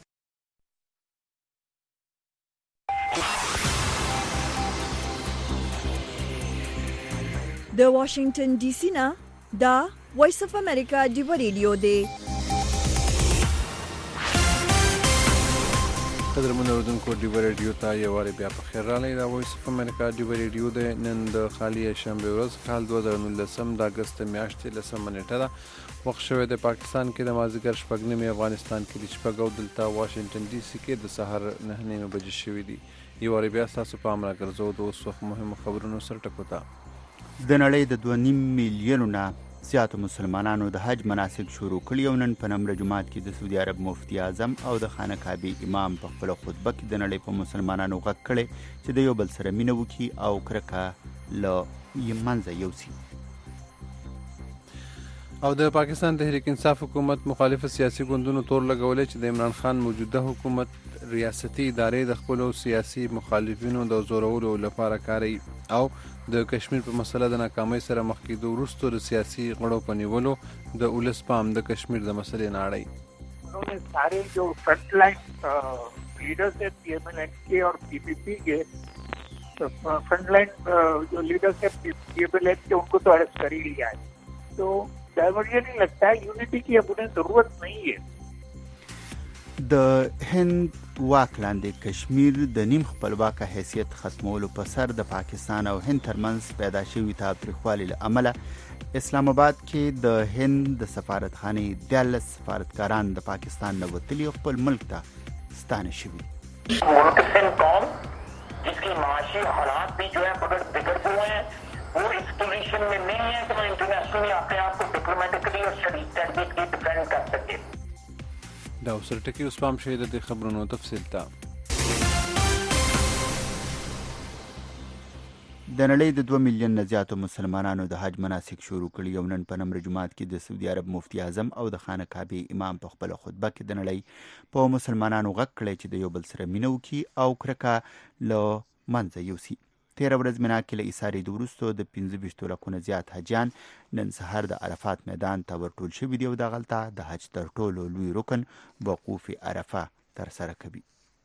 د واشنگټن ډي سي نه دا وایس اف امریکا ډیوا ریډیو دی. قدرمن اوردونکو، ډیوا ریډیو ته یو وارې بیا په خیر راغلی. دا وایس اف امریکا ډیوا ریډیو دی. نن د خالي شنبې ورځ کال 2019 د اګست میاشتې 10 نیټه ده. وخت شوی د پاکستان کې د مازدیګر 6:09، افغانستان کې د 6 او دلته واشنگټن ډي سي کې د سهار 9:09 بجې شوي دي. یو وارې بیا ستاسو پام راګرځو د اوس وخت مهمو خبرونو سره ټکو ته. د نړۍ د 2.5 میلیونو نه زیاتو مسلمانانو د حج مناسک شروع کړي او نن په نمره جومات کې د سعودي عرب مفتی اعظم او د خانه کعبه امام په خپل خطبه کې د نړۍ په مسلمانانو غږ کړي چې د یو بل سره مینه وکړي او کرکه له منځه یوسي. او د پاکستان تحریک انصاف حکومت مخالف سیاسي ګوندونو تور لګولې چې د عمران خان موجوده حکومت ریاستي ادارې د خپل سیاسي مخالفینو د زورولو لپاره کاروي او د کشمیر په مسله د ناکامۍ سره مخ کېدو وروسته د سیاسي غړو په نیولو د ولس پام د کشمیر د مسلې نه اړوي. उन्होंने सारे जो फ्रंट लाइन लीडर्स है पीएमएल-एन-के और पीपीपी के फ्रंट लाइन जो लीडर्स है पीएमएल-एन के उनको तो अरेस्ट कर ही लिया है. तो मुझे नहीं लगता है यूनिटी की अब उन्हें जरूरत नहीं है. د هند واک لاندې کشمیر د نیم خپلواکه حیثیت ختمولو په سر د پاکستان او هند ترمنځ پیدا شوي تاوتریخوالي له امله اسلام آباد کې د هند د سفارتخانې 14 سفارتکاران د پاکستان نه وتلي خپل ملک ته ستانه شوي. जिसकी माशी हालात भी जो है बिगड़ हुए हैं, वो इस पोजीशन में नहीं है कि वो इंटरनेशनली अपने आप को डिप्लोमेटिकली और शरीक तहरीक की डिफेंड कर सके. دا اوسر ټکی اوس پام شي د خبرونو تفصیل ته. د نړۍ د 2 میلیون نه زیاتو مسلمانانو د حج مناسک شروع کړي او نن په نمره جومات کې د سعودي عرب مفتی اعظم او د خانه کعبه امام په خپل خطبه کې د نړۍ په مسلمانانو غږ کړی چې د یو بل سره مینه وکړي او کرکه له منځه یوسي. تیره ورځ مینا کې له ایسارې وروسته د 25 لکونو زیات حاجیان نن سهار د عرفات میدان ته ورټول شوي دي او دغلته د حج تر ټولو لوی رکن وقوف عرفه ترسره کوي.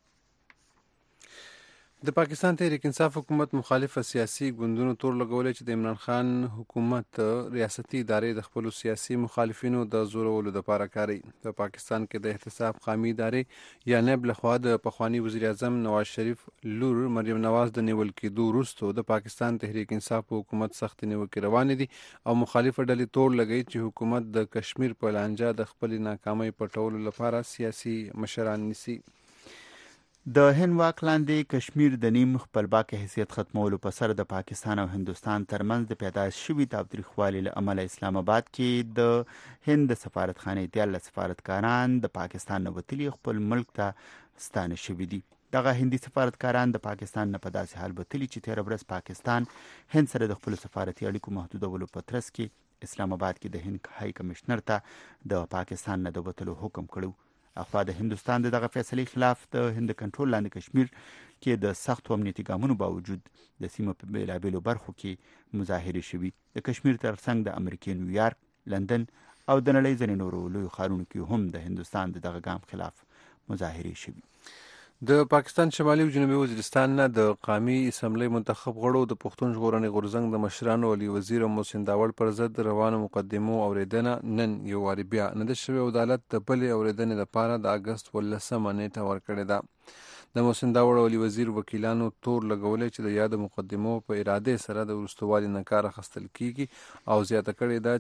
د پاکستان تحریک انصاف حکومت مخالف سیاسي ګوندونو تور لګولې چې د عمران خان حکومت ریاستي ادارې د خپل سیاسي مخالفینو د زورولو لپاره کاروي. په پاکستان کې د احتساب قومي ادارې یا نیب لخوا د پخوانی وزیر اعظم نواز شریف لور مریم نواز د نیول کېدو وروسته د پاکستان تحریک انصاف حکومت سخت نیوکې روانې دي او مخالفه ډلې تور لګوي چې حکومت د کشمیر په لانجه د خپل ناکامۍ پټولو لپاره سیاسي مشران نیسي. د هند واک لاندې کشمیر د نیم خپلواکه حیثیت ختمولو په سر د پاکستان او هندوستان ترمنځ د پیدا شوي تاوتریخوالي له امله اسلام آباد کې د هند د سفارتخانې 14 سفارتکاران د پاکستان نه وتلي خپل ملک ته ستانه شوي دي. دغه هندي سفارتکاران د پاکستان نه په داسې حال وتلي چې تېره ورځ پاکستان هند سره د خپل سفارتي اړیکو محدودولو په ترڅ کې اسلام آباد کې د هند های کمشنر ته د پاکستان نه د وتلو حکم کړو. اخوا د هندوستان دغه فیصلې خلاف د هند کنټرول لاندې کشمیر کې د سختو امنیتي ګامونو باوجود د سیمې په بیلابیلو برخو کې مظاهرې شوي. د کشمیر ترڅنګ د امریکې نیویارک، لندن او د نړۍ ځینې نورو لویو ښارونو کې هم د هندوستان د دغه ګام خلاف مظاهرې شوي. د پاکستان شمالي او جنوبي وزیرستان نه د قومي اسمبلی منتخب غړو د پښتون ژغورنې غورځنګ د مشرانو علي وزیر او محسن داوړ پر ضد روانو مقدمو اوریدنه نن یو وارې بیا نه ده شوې. عدالت د بلې اورېدنې لپاره د اګست 18 نیټه ورکړې ده. د محسن داوړ او علي وزیر وکیلانو تور لګولې چې د یاد مقدمو په اراده سره د وروستوالي نه کار اخیستل کیږي او زیاته کړې ده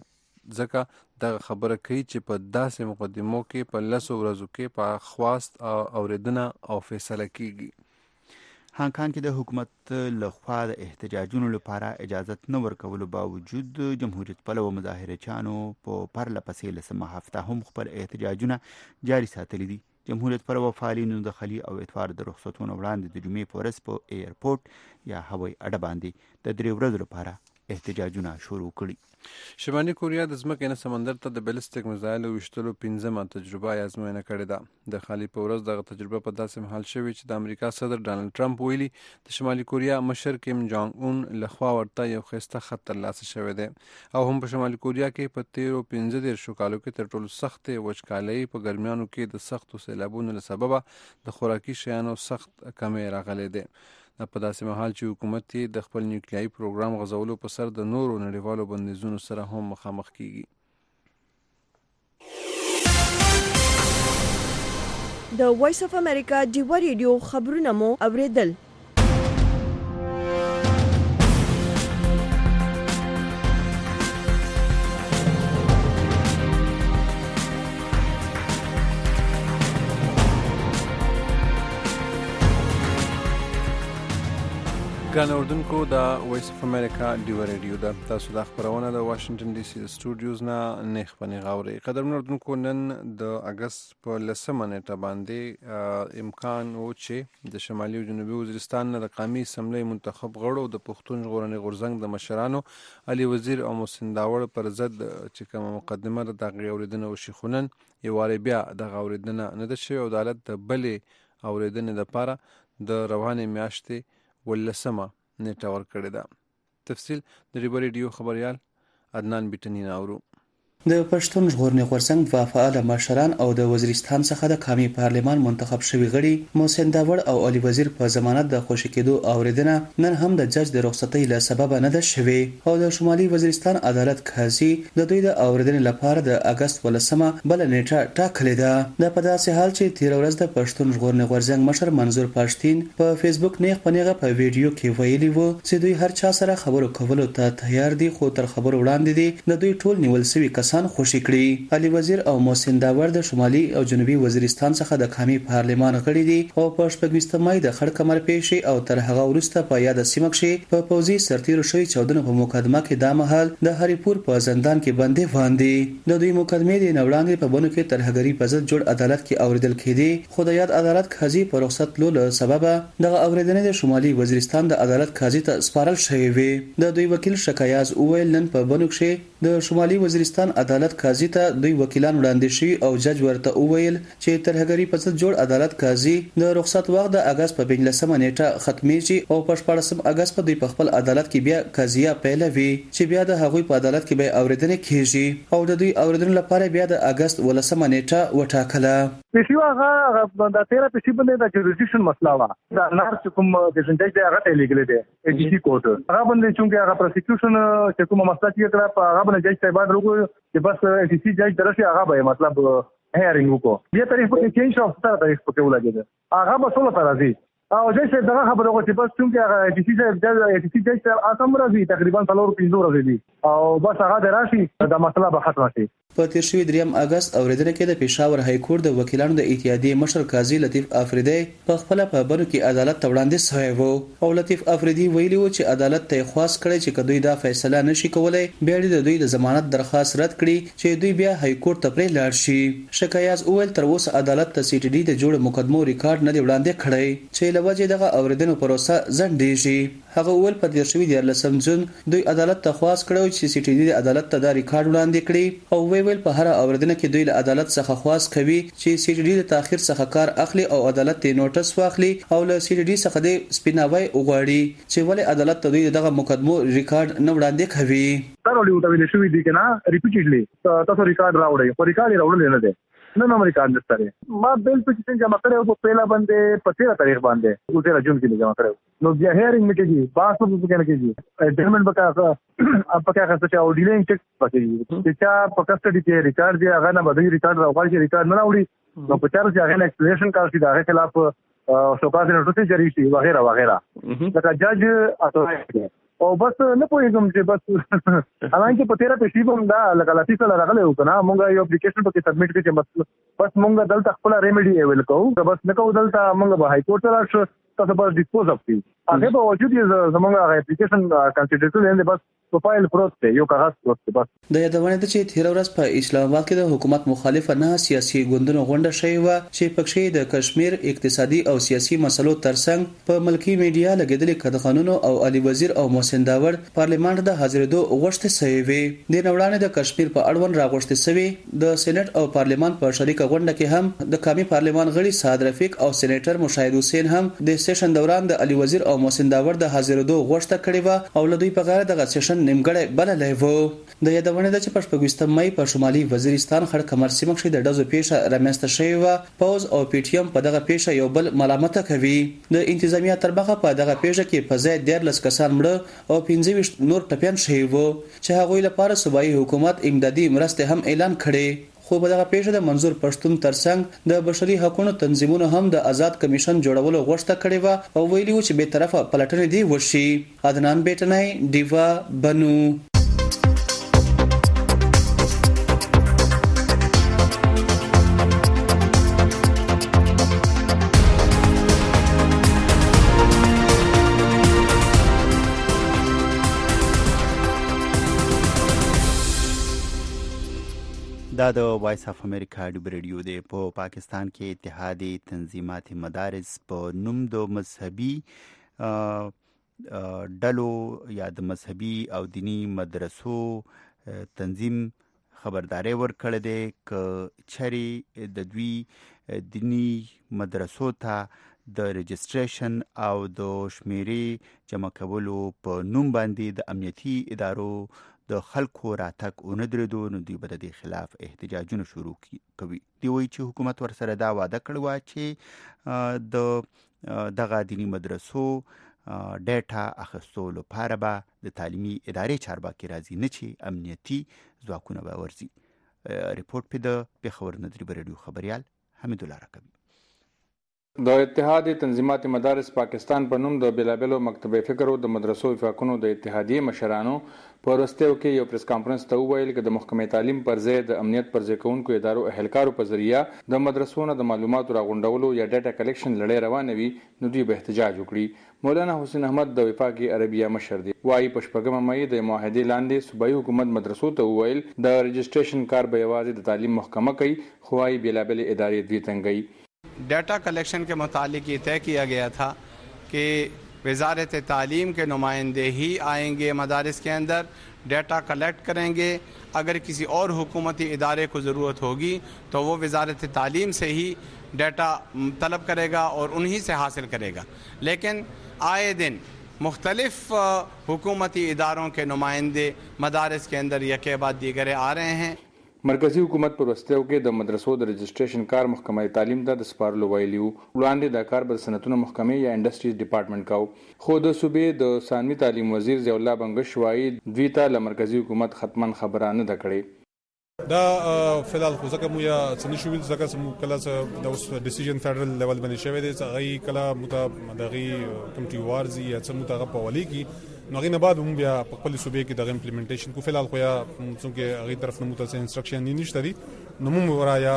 ځکه دغه خبره کوي چې په داسې مقدمو کې په 10 ورځو کې په خواست اوریدنه او فیصله کیږي. هانګ کانګ کې د حکومت لخوا د احتجاجونو لپاره اجازت نه ورکولو باوجود جمهوریت پلوه مظاهرچیانو په پرله پسې لسمه هفته هم خپل احتجاجونه جاري ساتلي دي. جمهوریت پلوه فعالینو د خلي او اتوار د رخصتونو وړاندې د جمعې په ورځ په ایرپورټ یا هوایي اډه باندې د 3 ورځو لپاره احتجاجونه شروع کړي. شمالي کوریا د ځمکې نه سمندر ته د بیلستیک میزایلو ویشتلو 15مه تجربه یا ازموینه کړې ده. د خالي په ورځ دغه تجربه په داسې محل شوې چې د امریکا صدر ډانلډ ټرمپ ویلي د شمالي کوریا مشر کیم جانګ اون لخوا ورته یو ښایسته خط ترلاسه شوی دی او هم په شمالي کوریا کې په تیرو 15 کالو کې تر ټولو سختې وچکالۍ په ګرمیانو کې د سختو سیلابونو له سببه د خوراکي شیانو سخت کمی راغلی دی. په داسې مهال چې حکومت یې د خپل نیوکلیایي پروګرام غځولو په سر د نورو نړیوالو بندیزونو سره هم مخامخ کیږي. د وایس اف امریکا ډیوا ریډیو خبرونه مو اوریدل. ګران اردوونکو د وایس اف امریکا ډیوا ریډیو ده. تاسو د خبرونه د واشنگټن ډي سي د سټوډیوز نه نیخ په نیغ اورئ. قدرمن اردوونکو، نن د اګست په 10مه نیټه باندې امکان و چې د شمالي او جنوبي وزیرستان نه د قومي اسمبلۍ منتخب غړو د پښتون ژغورنې غورځنګ د مشرانو علي وزیر او محسن داوړ پر ضد چې کومه مقدمه د دغه اوریدنه وشي، خو نن یو وارې بیا دغه اوریدنه نه ده شوې او عدالت د بلې اوریدنې لپاره د روانې میاشتې 18مه نیټه ورکړې ده. تفصیل د ډیوا ریډیو خبریال عدنان بیټنی ناورو. د پښتون ژغورنې غورځنګ دوه فعال مشران او د وزیرستان څخه د قومي پارلمان منتخب شوي غړي محسن داوړ او علي وزیر په ضمانت د خوشي کېدو اوریدنه نن هم د جج د رخصتۍ له سببه نه ده شوې او د شمالي وزیرستان عدالت قاضي د دوی د اوریدنې لپاره د اګست 18مه بل نیټه ټاکلې ده. د په داسې حال چې تیر ورځ د پښتون ژغورنې غورځنګ مشر منظور پښتين په فیسبوک نیغ په نیغه په ویډیو کې ویلي وو چې دوی هر چا سره خبرو کولو ته تیار دي، خو تر خبرو وړاندې دي د دوی ټول نیول شوي خوشی کړي. علي وزیر او محسن داوړ د شمالي او جنوبي وزیرستان څخه د قومي پارلمان غړي دي او په 14 مای د خړ کمر پیښې او تر هغه وروسته په یاد سیمه کې په پوځي سرتیرو شوی چودنو په مقدمه کې د مهال د هریپور په زندان کې بندي وړاندې د دوی مقدمه د نوړاندې په بونو کې ترهګری په ضد جوړ عدالت کې اوریدل کېدي، خو د یاد عدالت قاضي په رخصت لولو سبب د اوریدنې د شمالي وزیرستان د عدالت قاضي ته سپارل شوی وي. د دوی وکیل شکایاز اویل نن په بونو کې د شمالي وزیرستان عدالت قاضي ته دوی وکیلان وړاندې شوي او جج ورته وویل چې ترهګری په ضد جوړ عدالت قاضي د رخصت وخت د اګست په 15مه نیټه ختمېږي او په 14 اګست په دوی په خپل عدالت کې بیا قضیه پیلوي چې بیا د هغوی په عدالت کې به اوریدنه کیږي او د دوی اوریدنې لپاره بیا د اګست 18مه نیټه وټاکله. پیسې هغه د 13 پیسې باندې د جوریسډکشن مسله وا د نار کوم د سنټیج د هغه لیګل دی ای ډي سی کوډ هغه باندې چې هغه پروسیکیوشن چې کومه مسله چې کړه په هغه باندې جج صاحب وروغو چې بس ای ډي سی جج درشه هغه به مطلب هیرینګ وکړو. بیا تاریخ په چینج شو ستاره تاریخ په کې ولګید هغه به څو لپاره راځي او جج صاحب دغه خبره وکړه چې بس چې هغه ای ډي سی جج اسم راځي تقریبا 3 ورځې دي او بس هغه دراشي د مسله به ختمه شي. په تیر شوی 3 اګست اوریدنه کې د پېښور های کورټ د وکیلانو د اتحادیې مشر قاضي لطیف افریدی په خپل په بنو کې عدالت ته وړاندې شوی وو او لطیف افریدی ویلي وو چې عدالت ته خواست کړی چې کدوې دا فیصله نشي کولای بیا د دوی د ضمانت درخواست رد کړي چې دوی بیا های کورټ ته پرې لاړ شي. شکایاز اویل تر اوسه عدالت ته سی ټي ډي د جوړ مقدمو ریکارډ نه دی وړاندې کړی چې لوجه دغه اوریدنه پروسه ځنډیږي. هغه اول په تیر شوی 14 جون دوی عدالت ته خواست کړو چې سی ټي ډي عدالت ته دا ریکارډ وړاندې کړي او ویل په هر اوریدنه کې دوی له عدالت څخه خواست کوي چې سی ټي ډي د تاخير څخه کار اخلي او عدالت ته نوټس واخلي او له سی ټي ډي څخه د سپیناوي وغواړي چې ولې عدالت ته دوی دغه مقدمو ریکارډ نه وړاندې کوي. دا ولې ویل شوی دی کنه ریپیټډلی تاسو ریکارډ راوړئ خو ریکارډ راوړل نه دی نن امریکا نشته ما بیل پټیشن جمع کړو په پهلا باندې 15 تاریخ باندې 13 جون کې جمع کړو نو بیا هیرینګ میکېږي باس په کې نه کېږي ایډمنټ بکا په کې هغه څه او ډیلینګ چک پکې چې په کسټډي کې ریکارډ دی هغه نه بدوي ریکارډ راوړي چې ریکارډ نه راوړي نو په چارو چې هغه ایکسپلینیشن کار شي دا خلاف شوکاز نوټس جاری شي وغیرہ وغیرہ دا جج اتورایز او بس نه پوهیږم چې بس حالانکه په 13 پیسې هم دا لکه لاتی سره راغلی و کنه مونږ یو اپلیکیشن پکې سبمیټ کړی چې بس مونږ دلته خپل ریمیډي ایول کوو بس نه کوو دلته مونږ به های کورټ ته راشو تاسو به ډیسپوز اف هغه به وجود یې زمونږ هغه اپلیکیشن کنسیډر کړل بس پروفایل پروت دی یو کاغذ پروت دی بس د یادونه ده چې تیر ورځ په اسلام آباد کې د حکومت مخالفه نه سیاسي ګوندونو غونډه شوې و چې پکې د کشمیر اقتصادي او سیاسي مسلو ترڅنګ په ملکی میډیا لګیدلې قدغنونو او علي وزیر او محسن داور پارلیمان د حاضرېدو غوښتنه شوې وي د نوړانه د کشمیر په اړوند راغوښتنه شوې د سېنات او پارلیمان په شریکه غونډه کې هم د قومي پارلیمان غړي سعد رفیق او سېنیټر مشاهد حسین هم د سیشن دوران د علي وزیر او محسن داور د حاضرېدو غوښتنه کړې و او لدوی په غاړه د سیشن نیمګړی بللی و د یادونه ده چې په 28 مې په شمالي وزیرستان خړ کمر سیمه کې د ډزو پیښه رامنځته شوې و پوز او پی ټی ایم په دغه پیښه یو بل ملامت کوي د انتظامیه تربخه په دغه پیښه کې په ځای 13 کسان مړه او 15 نور ټپيان شوي وو چې هغوی لپاره صوبایي حکومت امدادي مرسته هم اعلان کړي خو په دغه پیښه د منظور پښتون ترڅنګ د بشري حقوقو تنظیمونو هم د آزاد کمیشن جوړولو غوښتنه کړې و او ویلي و چې به طرفه پلټنې دی وشي عدنان بیٹنای دیوا بنو دا د وایس اف امریکا ډیو ریډیو دی په پاکستان کې اتحادی تنظیمات مدارس په نوم د مذهبي ډلو یا د مذهبي او دینی مدرسو تنظیم خبرداري ورکړه دی ک چری د دوی دینی مدرسو ته د رجسټریشن او د شمیرې جمع کولو په نوم باندې د امنیتي ادارو د خلکو راتګ اون درېدو نو دوی به د دې خلاف احتجاجونه شروع کوي دی وایي چې حکومت ورسره دا وعده کړې وه چې د دغه دینی مدرسو ډیټا اخیستو لپاره به د تعلیمي ادارې چارواکي راځي نه چې امنیتي ځواکونه به ورځي ریپورټ په د پېښور نظري ریډیو خبريال حمید الله راکوي د اتحاد تنظیمات مدارس پاکستان په نوم د بیلابلو مکتبه فکر او د مدرسو وفاقونو د اتحادیې مشرانو په ورستیو کې یو پریس کانفرنس ته وویل چې د محکمې تعلیم پر ځای د امنیت پر ځای کوونکو ادارو اهلکارو په ذریعہ د مدرسو نه د معلوماتو راغونډولو یا ډاټا کلیکشن لړۍ روانه وي نو دوی به احتجاج وکړي مولانا حسین احمد د وفاقي عربیه مشر دی وايي په 8 مې د معاهدې لاندې صوبایي حکومت مدرسو ته وویل د رجسټریشن کار به یوازې د تعلیم محکمه کوي خو وايي بیلابل ادارې دوی تنګي डाटा कलेक्शन के मुतालिक ये तय किया गया था कि वजारत तालीम के नुमाइंदे ही आएंगे मदारिस के अंदर डाटा कलेक्ट करेंगे अगर किसी और हुकूमती इदारे को ज़रूरत होगी तो वो वजारत तालीम से ही डाटा तलब करेगा और उन्हीं से हासिल करेगा लेकिन आए दिन मुख्तलिफ हुकूमती इदारों के नुमाइंदे मदारिस के अंदर यके बाद दीगरे आ रहे हैं مرکزی حکومت پر وسیلو کې د مدرسو د رجسټریشن کار محکمه تعلیم ته د سپارلو ویلیو وړاندې د کار بل صنعتونو محکمې یا انډستریز ډپارټمنټ کاو خو د صوبې د ثانوي تعلیم وزیر ضیاء الله بنگش وايي دوی ته له مرکزی حکومت ختمن خبره نه ده کړې دا فلال خو ځکه مو یا څنګه شو ویل ځکه مو کله د اوس ډیسیژن فدرل لیول باندې شوی دی ځکه کله متدغي کمټي وارزي یا څه متغه په ولي کې نو غینه بعد هم بیا په خپل صوبې کې د امپلیمنټیشن کو فلال خو یا څنګه هغه طرف نه متاسه انسترکشن نه نشته دي نو مو ورایا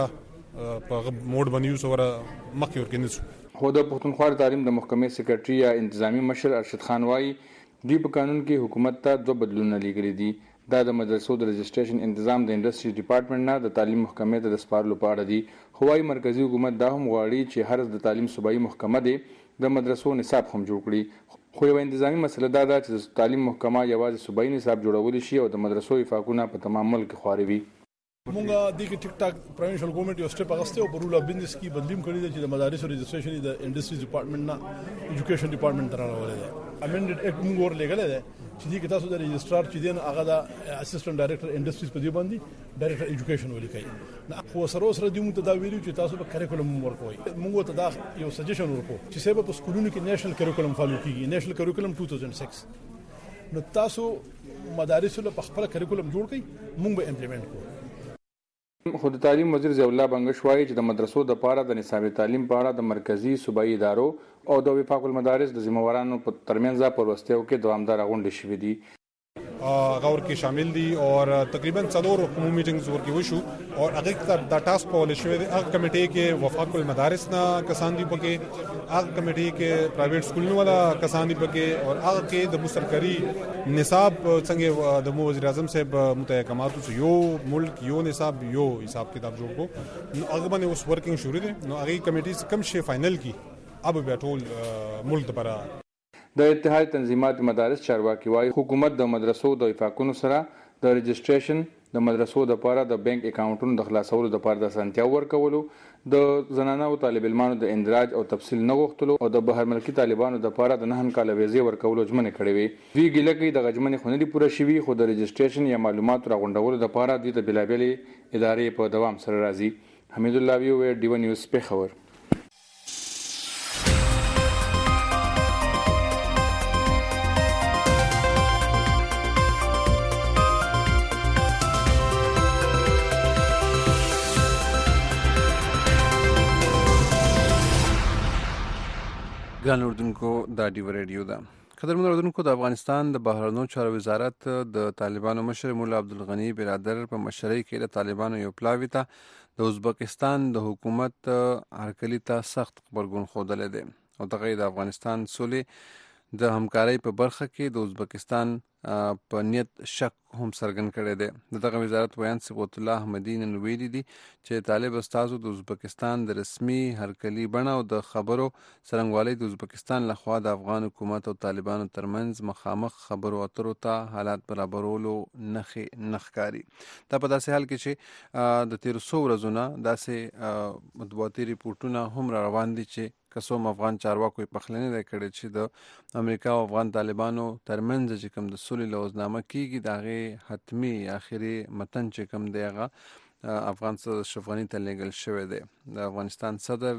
په موډ باندې یو سره مخکې ورکینې خو د پښتونخوا تعلیم د محکمې سیکریټري یا انتظامی مشر ارشد خان وايي دوی په قانون کې حکومت ته دوه بدلونه لګري دي دا د مدرسو د رجسټریشن تنظیم د انډستری ډپارټمنټ نه د تعلیم محکمې ته د سپارلو په اړه دي خو وايي مرکزی حکومت دا هم غواړي چې هر د تعلیم صوبایي محکمه دی د مدرسو نصاب هم جوړ کړي خو یو انتظامی مسله دا ده چې د تعلیم محکمه یوازې صوبایي نصاب جوړول شي او د مدرسو وفاقونه په تمام ملک خواري مونږه د ټیک ټاک پروینشل ګورنمنت یو سټپ اغسته او په رول اف بزنس کې بدلیم کړی دی چې د مدارس رجسټریشن د انډستریز ډپارټمنټ نه ایجوکیشن ډپارټمنټ ته راغلی دی امندډ اکټ موږ ورلګل دی چې دې کې تاسو د رجسترار چې دین هغه د اسسټنټ ډایریکټر انډستریز په دی باندې ډایریکټر ایجوکیشن ولیکي نه خو سره دوی مو ته دا ویلو چې تاسو به کریکولم ورکوي موږ ته دا یو سجیشن ورکو چې سبب په سکولونو کې نېشنل کریکولم فالو کیږي نېشنل کریکولم 2006 نو تاسو مدارس له خپل کریکولم جوړ کړئ موږ به امپلیمنٹ کوو خو د تعلیم وزیر ضیاء الله بنگش وایي چې د مدرسو د پاره د نصاب تعلیم په اړه د مرکزی صوبایي ادارو او د وفاق المدارس د ذمہوارانو په ترمنځ په ورستیو کې دوامدار غونډې شوې دي. غور کې شامل دي او تقریبا 4 عمومي میټینګز ورکې وشو او هغه د ټاسک فورس شوې د هغه کمیټې کې وفاق المدارس نه کسان دي پکې، هغه کمیټې کې پرایویټ سکولونو والا کسان دي پکې او هغه کې د مستقری نصاب څنګه د وزیر اعظم صاحب متحکماتو یو ملک یو نصاب یو حساب کتاب جوړ کو نو هغه باندې اوس ورکینګ شروع دي. نو هغه کمیټې کم شي فائنل کی اب بیا ټول ملک لپاره د اتحاد تنظیمات مدارس چارواکي وايي حکومت د مدرسو د وفاقونو سره د رجسټریشن د مدرسو د لپاره د بانک اکاونټونو د خلاصولو د لپاره د اسانتیا ورکولو، د زنانه او طالب علمانو د اندراج او تفصیل نه غوښتلو او د بهر ملکی طالبانو د لپاره د 9 کال ویزې ورکولو ژمنه کړې وي. دوی ګیله کوي د غجمنې خونې پوره شوي خو د رجسټریشن یا معلومات راغونډولو د لپاره دوی د بلابلې ادارې په دوام سره راځي. حمید الله وی ډیو نیوز پیښور. ګران اردوونکو دا ډیو ریډیو ده. قدرمن اردوونکو، د افغانستان د بهرنیو چارو وزارت د طالبانو مشر مولا عبدالغني برادر په مشرۍ کې د طالبانو یو پلاوي ته د ازبکستان د حکومت هرکلي ته سخت غبرګون ښودلی دی او دغه د افغانستان سولې د همکارۍ په برخه کې د ازبکستان په نیت شک هم څرګند کړی دی. د دغه وزارت ویان صبغت الله احمدي نن ویلي دي چې طالب استازو د ازبکستان د رسمي هرکلي بڼه او د خبرو څرنګوالۍ د ازبکستان لخوا د افغان حکومت او طالبانو ترمنځ مخامخ خبرو اترو ته حالات برابرولو نښې نه ښکاري. دا په داسې حال کې چې د تیرو څو ورځو نه داسې مطبوعاتي ریپورټونه هم را روان دي چې کسوم افغان چارواکو یې پخلنې دی کړی چې د امریکا او افغان طالبانو ترمنځ چې کوم د سولې لوزنامه کیږي د هغې حتمي آخري متن چې کوم دی هغه افغان صدر اشرف غني ته لیږل شوی دی. د افغانستان صدر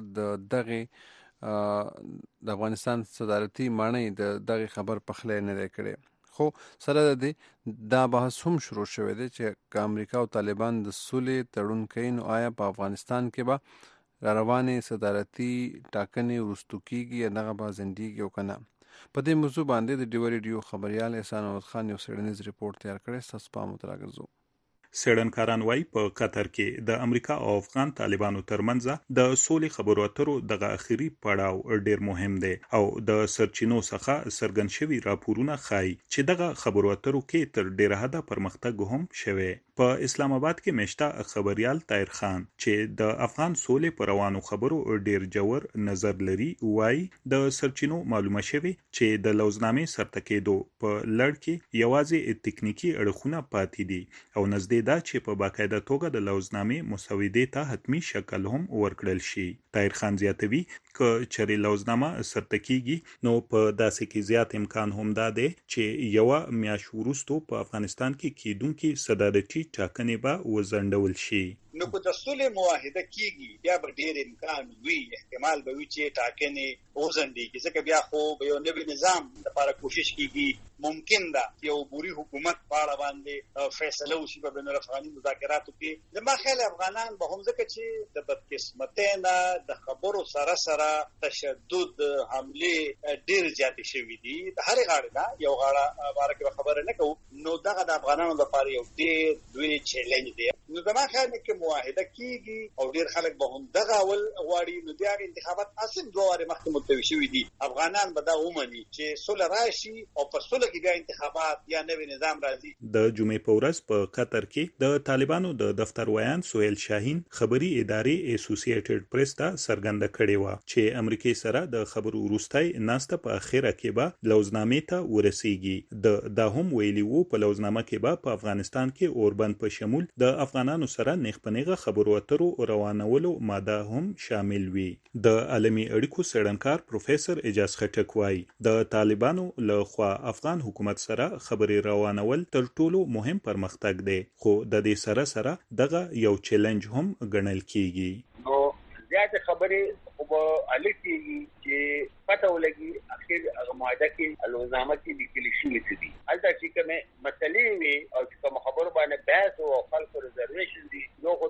د افغانستان صدارتي ماڼۍ د دغې خبر پخلی نه دی کړی. خو سره د دې دا بحث هم شروع شوی دی چې که امریکا او طالبان د سولې تړون کوي نو آیا په افغانستان کې به را روانې صدارتي ټاکنې وروستو کیږي یا دغه به ځنډیږي او که نه. په دې موضوع باندې د ډیو ریډیو خبریال احسان محمد خان یو څېړنیز ریپورټ تیار کړی، ستاسو پام ته راګرځو. څېړنکاران وایي په قطر کې د امریکا او افغان طالبانو ترمنځ د سولې خبرو اترو دغه اخري پړاو ډیر مهم دی او د سرچینو څخه څرګند شوي راپورونه ښایي چې دغه خبرو اترو کې تر ډیره حده پرمختګ هم شوی. په اسلام آباد کې مشته خبریال طاهر خان چې د افغان سولې پر روانو خبرو ډیر جوړ نظر لري وایي د سرچینو معلومه شوي چې د لوزنامې سرته کېدو په لړ کې یوازې تکنیکی اړخونه پاتې دي او نږدې دا چې په باقاعده توګه د لوزنامې مسودې ته حتمی شکل هم ورکړل شي. طاهر خان زیاتوي که چېرې لوزنامه سرته کیږي نو په داسې کې زیات امکان هم دا دی چې یوه میاشت وروستو په افغانستان کې کیدونکي صدارتي ټاکنې به وځنډول شي. نو که د سولې معاهده کیږي بیا به ډېر امکان وي، احتمال به وي چې ټاکنې وځنډېږي، ځکه بیا خو به یو نوي نظام لپاره کوشش کیږي. ممکن ده چې یو عبوري حکومت په اړه باندې فیصله وشي په بین الافغاني مذاکراتو کې. زما خیال افغانان به هم ځکه چې د بدقسمتۍ نه د خبرو سره سره تشدد حملې ډېر زیاتې شوي دي د هرې غاړې نه، یو غاړه باره کې به خبره نه کوو، نو دغه د افغانانو لپاره یو ډېر لوی چیلنج دی. نو زما خیال دی که معاهده کیږي او ډېر خلک به هم دغه اول غواړي نو د هغې انتخابات اصل 2 وارې مخکې ملتوي شوي دي. افغانان به دا ومني چې سوله راشي او په سوله کې بیا انتخابات یا نوی نظام راځي. د جمعې په ورځ په قطر کې د طالبانو د دفتر ویان سهیل شاهین خبري ادارې اسوسییټډ پریس ته څرګنده کړې وه چې امریکای سره د خبرو وروستی ناسته په اخره کې به لوزنامې ته ورسیږي. دا هم ویلي وو په لوزنامه کې به په افغانستان کې اوربند په شمول د افغانانو سره نیغ په نیغه خبرو اترو روانولو ماده هم شامل وي. د عالمي اړیکو څېړنکار پروفیسور اعجاز خټک وایي د طالبانو له خوا افغان حکومت سره خبرې روانول تر ټولو مهم پرمختګ دی، خو د دې سره سره دغه یو چیلنج هم ګڼل کیږي. نو زیات خبرې خو الکیږي چې پته ولګي اخر هغه معاهده کې لوزنامه کې لیکل شوي څه دي. هلته چې کومې مسلې وي او چې کوم خبرو باندې بحث او خلکو ریزرویشن دي نو خو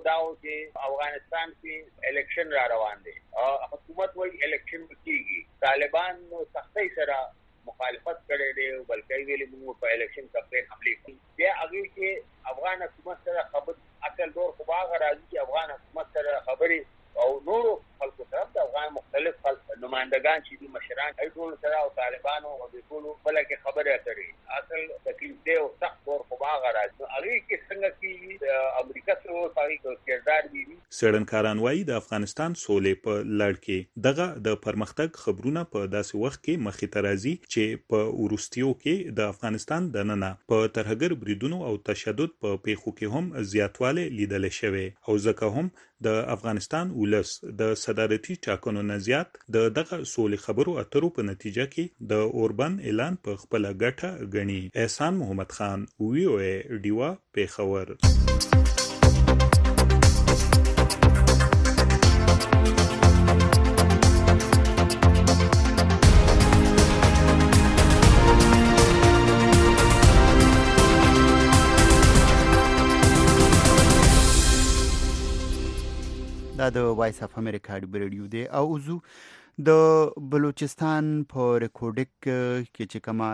دا چې افغانستان کې الیکشن را روان دي او حکومت وایي الیکشن کیږي. طالبان نو سختۍ سره مخالفت کړي دي بلکې ویلي موږ په الیکشن کمپاین حمله کوي. بیا هغه کې افغان حکومت سره خبر اصل دور خو هغه راځي چې افغان حکومت سره خبري او نورو خلکو سره د افغان مختلف خلک نمائندگان چې دي مشران ټول سره او طالبانو او د ټولو بلکې خبره کوي. اصل تکلیف دی او سخت دور خو هغه راځي. هغه کې څنګه کې امریکا سره پای کردار دي. څېړنکاران وایي د افغانستان سولې په لړ کې دغه د پرمختګ خبرونه په داسې وخت کې مخې ته راځي چې په وروستیو کې د افغانستان دننه په ترهګر بریدونو او تشدد په پیښو کې هم زیاتوالی لیدل شوی او ځکه هم د افغانستان ولس د صدارتي ټاکنو نه زیات دغه سولې خبرو اترو په نتیجه کې د اوربند اعلان په خپله ګټه ګڼي. احسان محمد خان VOA ډیوا پیښور. دا د وایس اف امریکا ریډیو دی او زو د بلوچستان په ریکورډک کې چې کما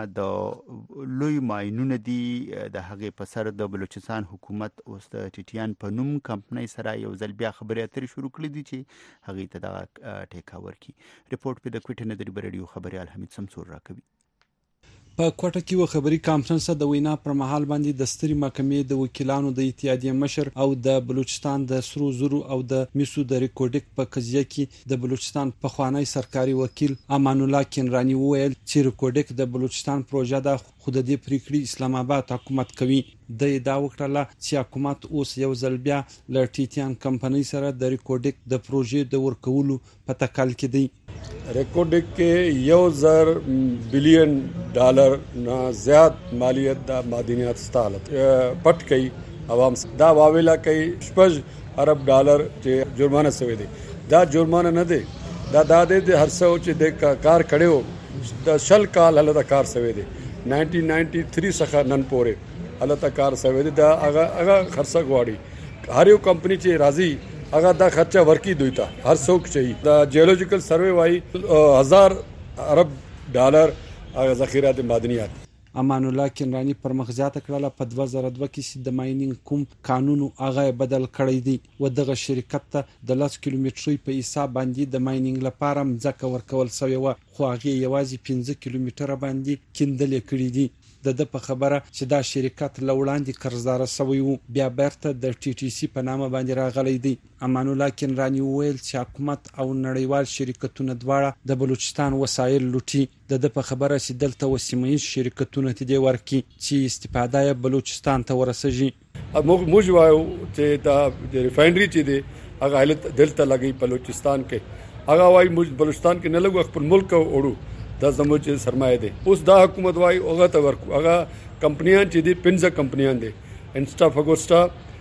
د لوی ماینونه دي د هغې په سر د بلوچستان حکومت اوس د ټیټیان په نوم کمپنۍ سره یو ځل بیا خبرې اترې شروع کړې دي چې هغې ته دغه ټیکه ورکړي. ریپورټ په د کوټې نه د ریډیو خبریال حمید سمسور راکوي. په کوټه کې و خبري کانفرنس د وینا پر مهال باندې د ستري محکمې د وکیلانو د اتحادیې مشر او د بلوچستان د سرو زرو او د میسو د ریکورډک په قضیه کې د بلوچستان پخوانی سرکاري وکیل امان الله کینرانی وویل چې ریکورډک د بلوچستان پروژه د خود دې پریکړې اسلام آباد حکومت کوي. د ادعا وکړه چې حکومت اوس یو ځل بیا له ټیټیان کمپنۍ سره د ریکورډک د پروژې د ورکولو په تکل کې دی. ریکورډک کې $1,000 بلین نه زیات مالیت د معدنیات ستالت پټ کوي عوام دا واویلا کوي $6 ارب چې جرمانه سوی دی. دا جرمانه نه دی دا د هر څو چې د کار کړو د شل کال هله کار سوی دی 1993 څخه نن پورې هله کار سوی دی. دا هغه خرڅه غواړي هر یو کمپنی چې راځي هغه دا خرچه ورکی دوی ته هر څوک چې د جیولوجیکل سروې وايي $1,000 ارب هغه ذخیرات معدنیات. امان الله کینرانی پر مخزیاته کړله په 2002 کې د ماینینګ کوم قانون هغه بدل کړی دی و دغه شرکت ته د 10 کیلومتري په حساب باندې د ماینینګ لپاره مځکه ورکول شوی و خو هغه یوازې 15 کیلومتره باندې کیندل کړی دی. د په خبره چې دا شرکت لوړاندې قرضدار شوی وو بیا بیرته د ټي ټي سي په نامه باندې راغلی دی. امان الله کینرانی وویل چې حکومت او نړیوال شرکتونه دواړه د بلوچستان وسایل لوټي. د په خبره چې دلته وسیمایي شرکتونه ته دی ورکی چې استفاده یې بلوچستان ته ورسېږي. موږ وایو چې دا ریفاینری چې دی هغه حالت دلته لګي بلوچستان کې هغه وایي موږ بلوچستان کې نه لګو خپل ملک وړو دا زموږ سرمایه دی. اوس دا حکومت وایي هغه ته ورکو هغه کمپنیان چې دي 15 کمپنیان دي انسټا فګوسټا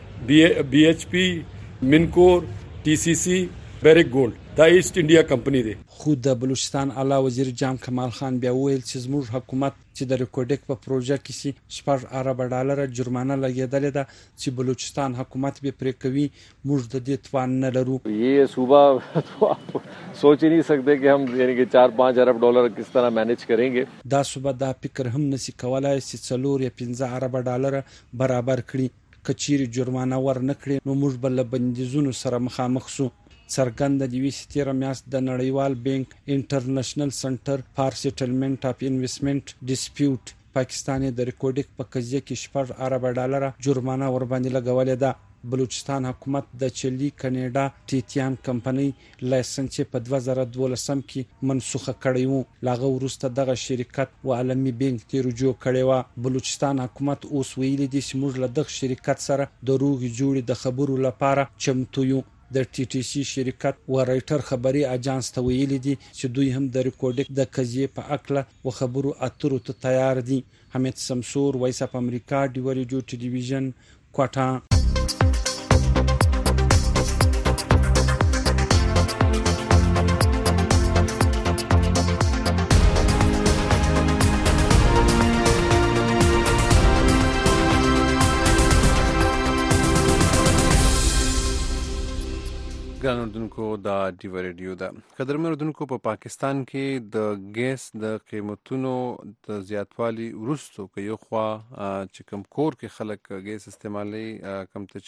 BHP منکور TCC بیرک گولد دا ایست انډیا کمپنی دی. خو د بلوچستان اعلی وزیر جام کمال خان بیا ویل چې زموږ حکومت چې د ریکورډک په پروژه کې $6 ارب جرمانه لګیدل ده چې بلوچستان حکومت به پرې کوي موږ د دې توان نه لرو. یہ صوبہ تو آپ سوچ ہی نہیں سکتے کہ ہم یعنی کہ $4-5 ارب کس طرح مینج کریں گے. دا صوبہ دا فکر هم نسی کولای چې $4 یا $15 ارب برابر کړي. کچیر جرمانه ور نکړي نو موږ بل بندیزونو سره مخامخ سو. څرګند د 2013 میاشت د نړیوال بانک انټرنیشنل سنټر فار سیټلمنٹ اف انویسټمنٹ ډیسپیوټ پاکستان د ریکورډک په قضیه کې $6 ارب جرمانه ور باندې لګولې ده. بلوچستان حکومت د چلی کنیډا ټیټیان کمپنۍ لایسنس په 2012 کې منسوخه کړی وو. لاغه وروسته دغه شرکت و عالمي بانک ته رجوع کړی و. بلوچستان حکومت اوس ویلي دی چې موږ له دغه شرکت سره د روغ جوړې د خبرو لپاره چمتو یو. د ټي ټي سي شرکت و رایټر خبري اجانس ته ویلي دي چې دوی هم د ریکورډک د قضیې په اکله و خبرو اترو ته تیار دي. حمید سمسور وایس اف امریکا ډیو ریډیو ټلویزیون کوټه. ګران اردوونکو دا ډیو ریډیو ده. قدرمن اردوونکو په پاکستان کې د ګیس د قیمتونو د زیاتوالي وروسته که یو خوا چې کم کور کې خلک ګیس استعمالوي کم ته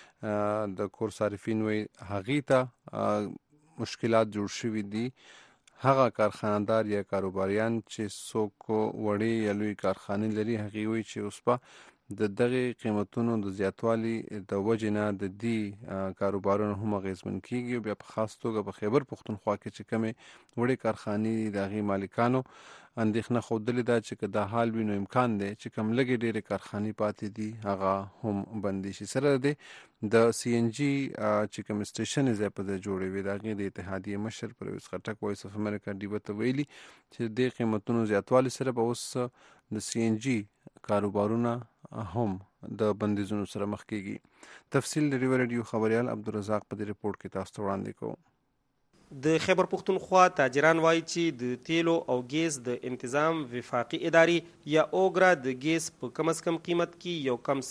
چې د کور صارفین وي هغې ته مشکلات جوړ شوي دي. هغه کارخانه‌دار یا کاروباریان چې څوک وړې یا لوی کارخانې لري هغې وایي چې اوس په د دغه قیمتونو د زیاتوالي د وجې نه د دې کاروبارونو هم اغېزمن کیږي او بیا په خاص توګه په خیبر پښتونخوا کې چې کمې وړې کارخانې د هغې مالکانو اندېښنه ښودلې ده چې که دا حال وي نو امکان دی چې کم لږې ډېرې کارخانې پاتې دي هغه هم بندې شي. سره د سی ان جي چې کوم سټیشن ځای په ځای جوړې وي د هغې د اتحادیې مشر پرویز خټک وایس اف امریکا ډیوه ته ویلي چې د قیمتونو زیاتوالي سره به اوس د سی ان جي کاروبارونه هم د بندیزونو سره مخ کیږي. تفصیل د ډیوه ریډیو خبریال عبدالرزاق په دې رپورټ کې تاسو ته وړاندې کوو. د خیبر پښتونخوا تاجران وایي چې د تیلو او ګیس د انتظام وفاقي ادارې یا اوګرا د ګیس په کم از کم قیمت کې یو کم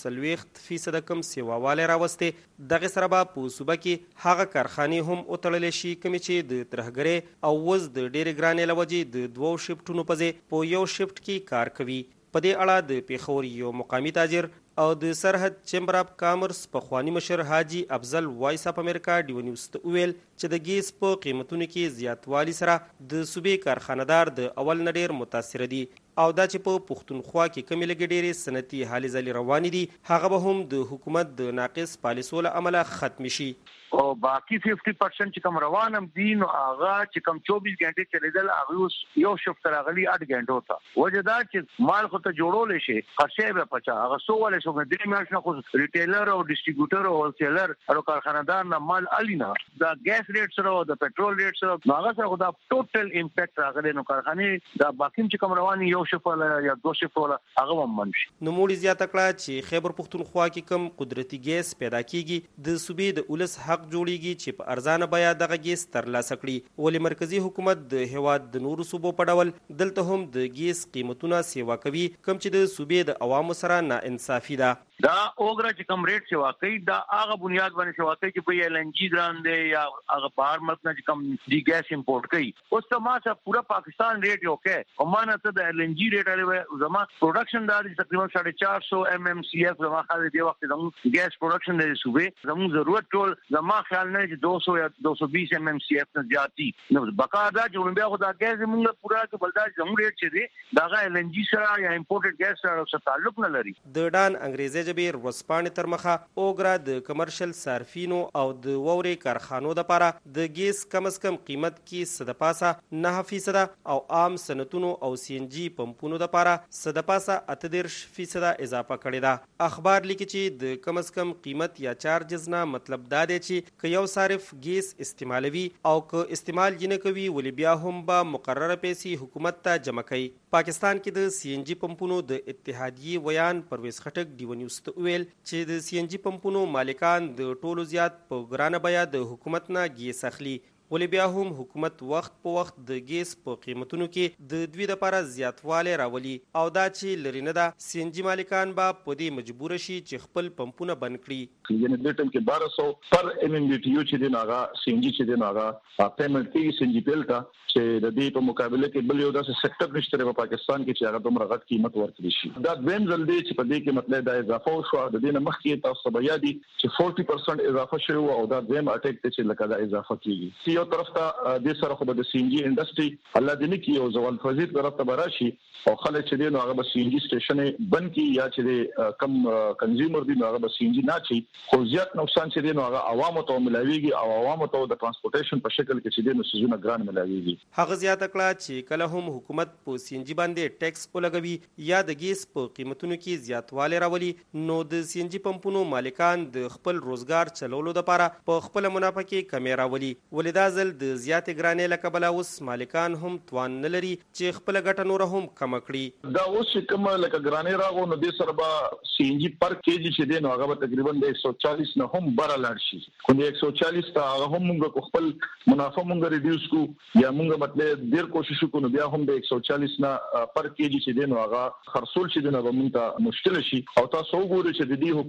40% کم سیواوالی راوستی. دغه سره به په صوبه کې هغه کارخانې هم وتړلی شي کومې چې د ترهګرۍ او وز د ډېرې ګرانۍ له وجې د 2 شفټونو په ځای په یو شفټ کې کار کوي. په دې اړه د پیښور یو مقامي تاجر او د سرحد چیمبر اف کامرس پخوانی مشر حاجی افضل وایس اف امریکا ډیو نیوز ته وویل چې د ګیس په قیمتونو کې زیاتوالي سره د صوبې کارخانه‌دار د اول نه ډېر متاثره دي او دا چې په پښتونخوا کې کمې لږې ډېرې صنعتي هلې ځلې روانې دي هغه به هم د حکومت د ناقص پالیسو له امله ختم شي. او باقي 50% چې کوم روان هم دي نو هغه چې کوم 24 غنټې چلیدل هغه اوس یو شفت راغلي 8 غنټو ته وجه دا چې مال خو ته جوړول شي خرڅه به پچا هغه سو ولې شو د میاشت نه خو ریټیلر او ډیسټریبیوټر او هولسیلر او کارخانه‌دار نه مال الینا دا ګیس ریټ سره او د پټرول ریټ سره هغه سره خو دا ټوټل امپیکټ راغلی نو کارخانه دا باقي چې کوم روان یو شفت یا 2 شفت هغه هم منشي. نو موږ زیاته کړه چې خیبر پښتونخوا کې کم قدرتي ګیس پیدا کیږي د صوبې د اولس حق جوړیږي چې په ارزانه بیه دغه ګیس ترلاسه کړي ولې مرکزی حکومت د هیواد د نورو صوبو په ډول دلته هم د ګیس قیمتونه سیوا کوي کوم چې د صوبې د عوامو سره ناانصافي ده. دا اوګرا چې کوم ریټ سیوا کوي دا هغه بنیاد باندې سیوا کوي چې په ال ان جی ګران دی یا هغه بهر ملک نه چې کوم دی ګیس امپورټ کوي اوس ته ما څه پورا پاکستان ریټ یو کې او ما نه ته د ال ان جی ریټ لري زما پروډکشن دا تقریبا 450 ام ام سی اف زما خاله دی وخت زمو ګیس پروډکشن د صوبې زمو ضرورت ټول زما خیال نه چې 200 یا 220 ام ام سی اف نه زیاتی نو بقا دا چې بیا خو دا ګیس موږ پورا کې بلدا زمو ریټ چې دی دا ال ان جی سره یا امپورټډ ګیس سره څه تعلق نه لري. د ډان انګریزي جبیر ورسپانې تر مخه اوګرا د کمرشل صارفینو او د ووري کارخانو لپاره د ګیس کم از کم قیمت کې 7% 9% او عام صنعتونو او سی ان جی پمپونو لپاره 7% 38% اضافه کړې ده. اخبار لیکي چې د کم از کم قیمت یا چارجز نه مطلب دا دی چې که یو صارف ګیس استعمالوي او که استعمال یې نه کوي ولې بیا هم به مقرره پیسې حکومت ته جمع کوي. پاکستان کې د سی ان جی پمپونو د اتحادیې ویان پرویز خټک ډیو نیوز ته ویل چې د سی ان جی پمپونو مالکان د ټولو زیات په ګرانه بیه د حکومت نه ګیس اخلي ولې بیا هم حکومت وخت په وخت د ګیس په قیمتونو کې د دوی لپاره زیاتوالی راولي او دا چې لري نه ده سی ان جی مالکان به په دې مجبوره شي چې خپل پمپونه بند کړي. یعنې دې ټیم کې 1200 پر ام ام ډي ټي یو چې دی نو هغه سی ان جي چې دی نو هغه پیمنټ کوي سی ان جي پیل ته چې د دې په مقابله کې بل یو داسې سېکټر نشته په پاکستان کې چې هغه دومره غټ قیمت ورکړي شي. دا دویم ځل دی چې په دې کې مطلب دا اضافه وشو د دې نه مخکې تاسو به یادي چې 40% اضافه شوی او دا دویم اټیک ته چې لکه دا اضافه کیږي. یو طرف ته د سره خو د سی ان جی انډستری الله دې نه کیو زوال فزید طرف ته براشي او خلک چې دی نو هغه به سی ان جی سټیشن بند کی یا چې کم کنزیومر دی نو هغه به سی ان جی نه چي خو زیات نقصان چې دی نو هغه عوامو ته ملاويږي او عوامو ته د ترانسپورټیشن په شکل کې چې دی نو سيزونه ګران ملاويږي. هغه زیاته کړه چې کله هم حکومت په سی ان جی باندې ټیکس ولګوي یا د ګیس په قیمتونو کې زیاتوالی راولي نو د سی ان جی پمپونو مالکان د خپل روزګار چلولو لپاره په خپل منافع کې کمی راولي ولې دا ځل د زیات ګرانۍ له کبله اوس مالکان هم توان نه لري چې خپله ګټه نوره هم کمه کړي. دا اوس چې کومه لکه ګرانۍ راغو نو دې سره به سی ان جي پر کېجي چې دی نو هغه به تقریبا د 140 نه هم بره لاړ شي خو د 140 ته هغه هم موږ خپل منافع موږ ریډیوس کو یا موږ مطلب ډیر کوشش وکړو بیا هم د 140 نه پر کېجي چې دی نو هغه خرڅول چې دی نو به موږ ته مشکل شي او تاسو وګورئ چې د دې حکومت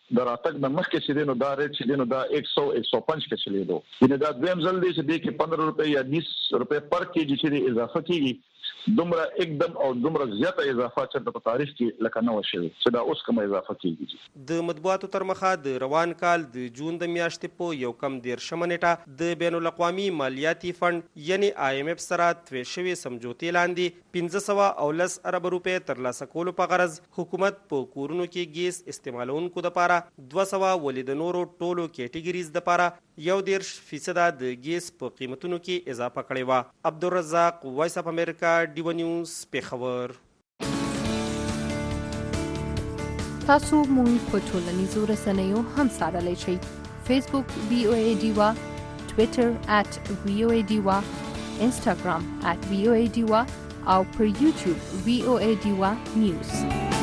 د راتګ د مخکې چې دینو دا ریټ چې دینو دا 105 کې چلی دو ینه دا دویم ځل دی چې د کې 15 روپے یا 20 روپے پر کېجی چې اضافه کیږي دومره एकदम او دومره زیاته اضافه چې په تاریخ کې لکه نو شوی چې دا اوس کومه اضافه کیږي. د مطبوعاتو تر مخه د روان کال د جون د میاشتې په یو کم 13 نیټه د بین الاقوامي مالیاتي فند یعنی IMF سره توی شوی سمجوتي لاندې 1510 ارب روپے ترلاسه کولو په غرض حکومت په کورونو کې ګیس استعمالونکو د پاره 200 ولید نورو ټولو کیټګریز د پاره 1% د ګیس په قیمتونو کې اضافه کړې و. عبدالرزاق وایس اف امریکا ډیو نیوز پیښور. تاسو مونږ په ټولنیزو رسنیو هم څارلی شئ. فیسبوک VOA ډیوا، ټویټر @VOA ډیوا، انسټاګرام @VOA ډیوا او پر یوټیوب VOA ډیوا نیوز.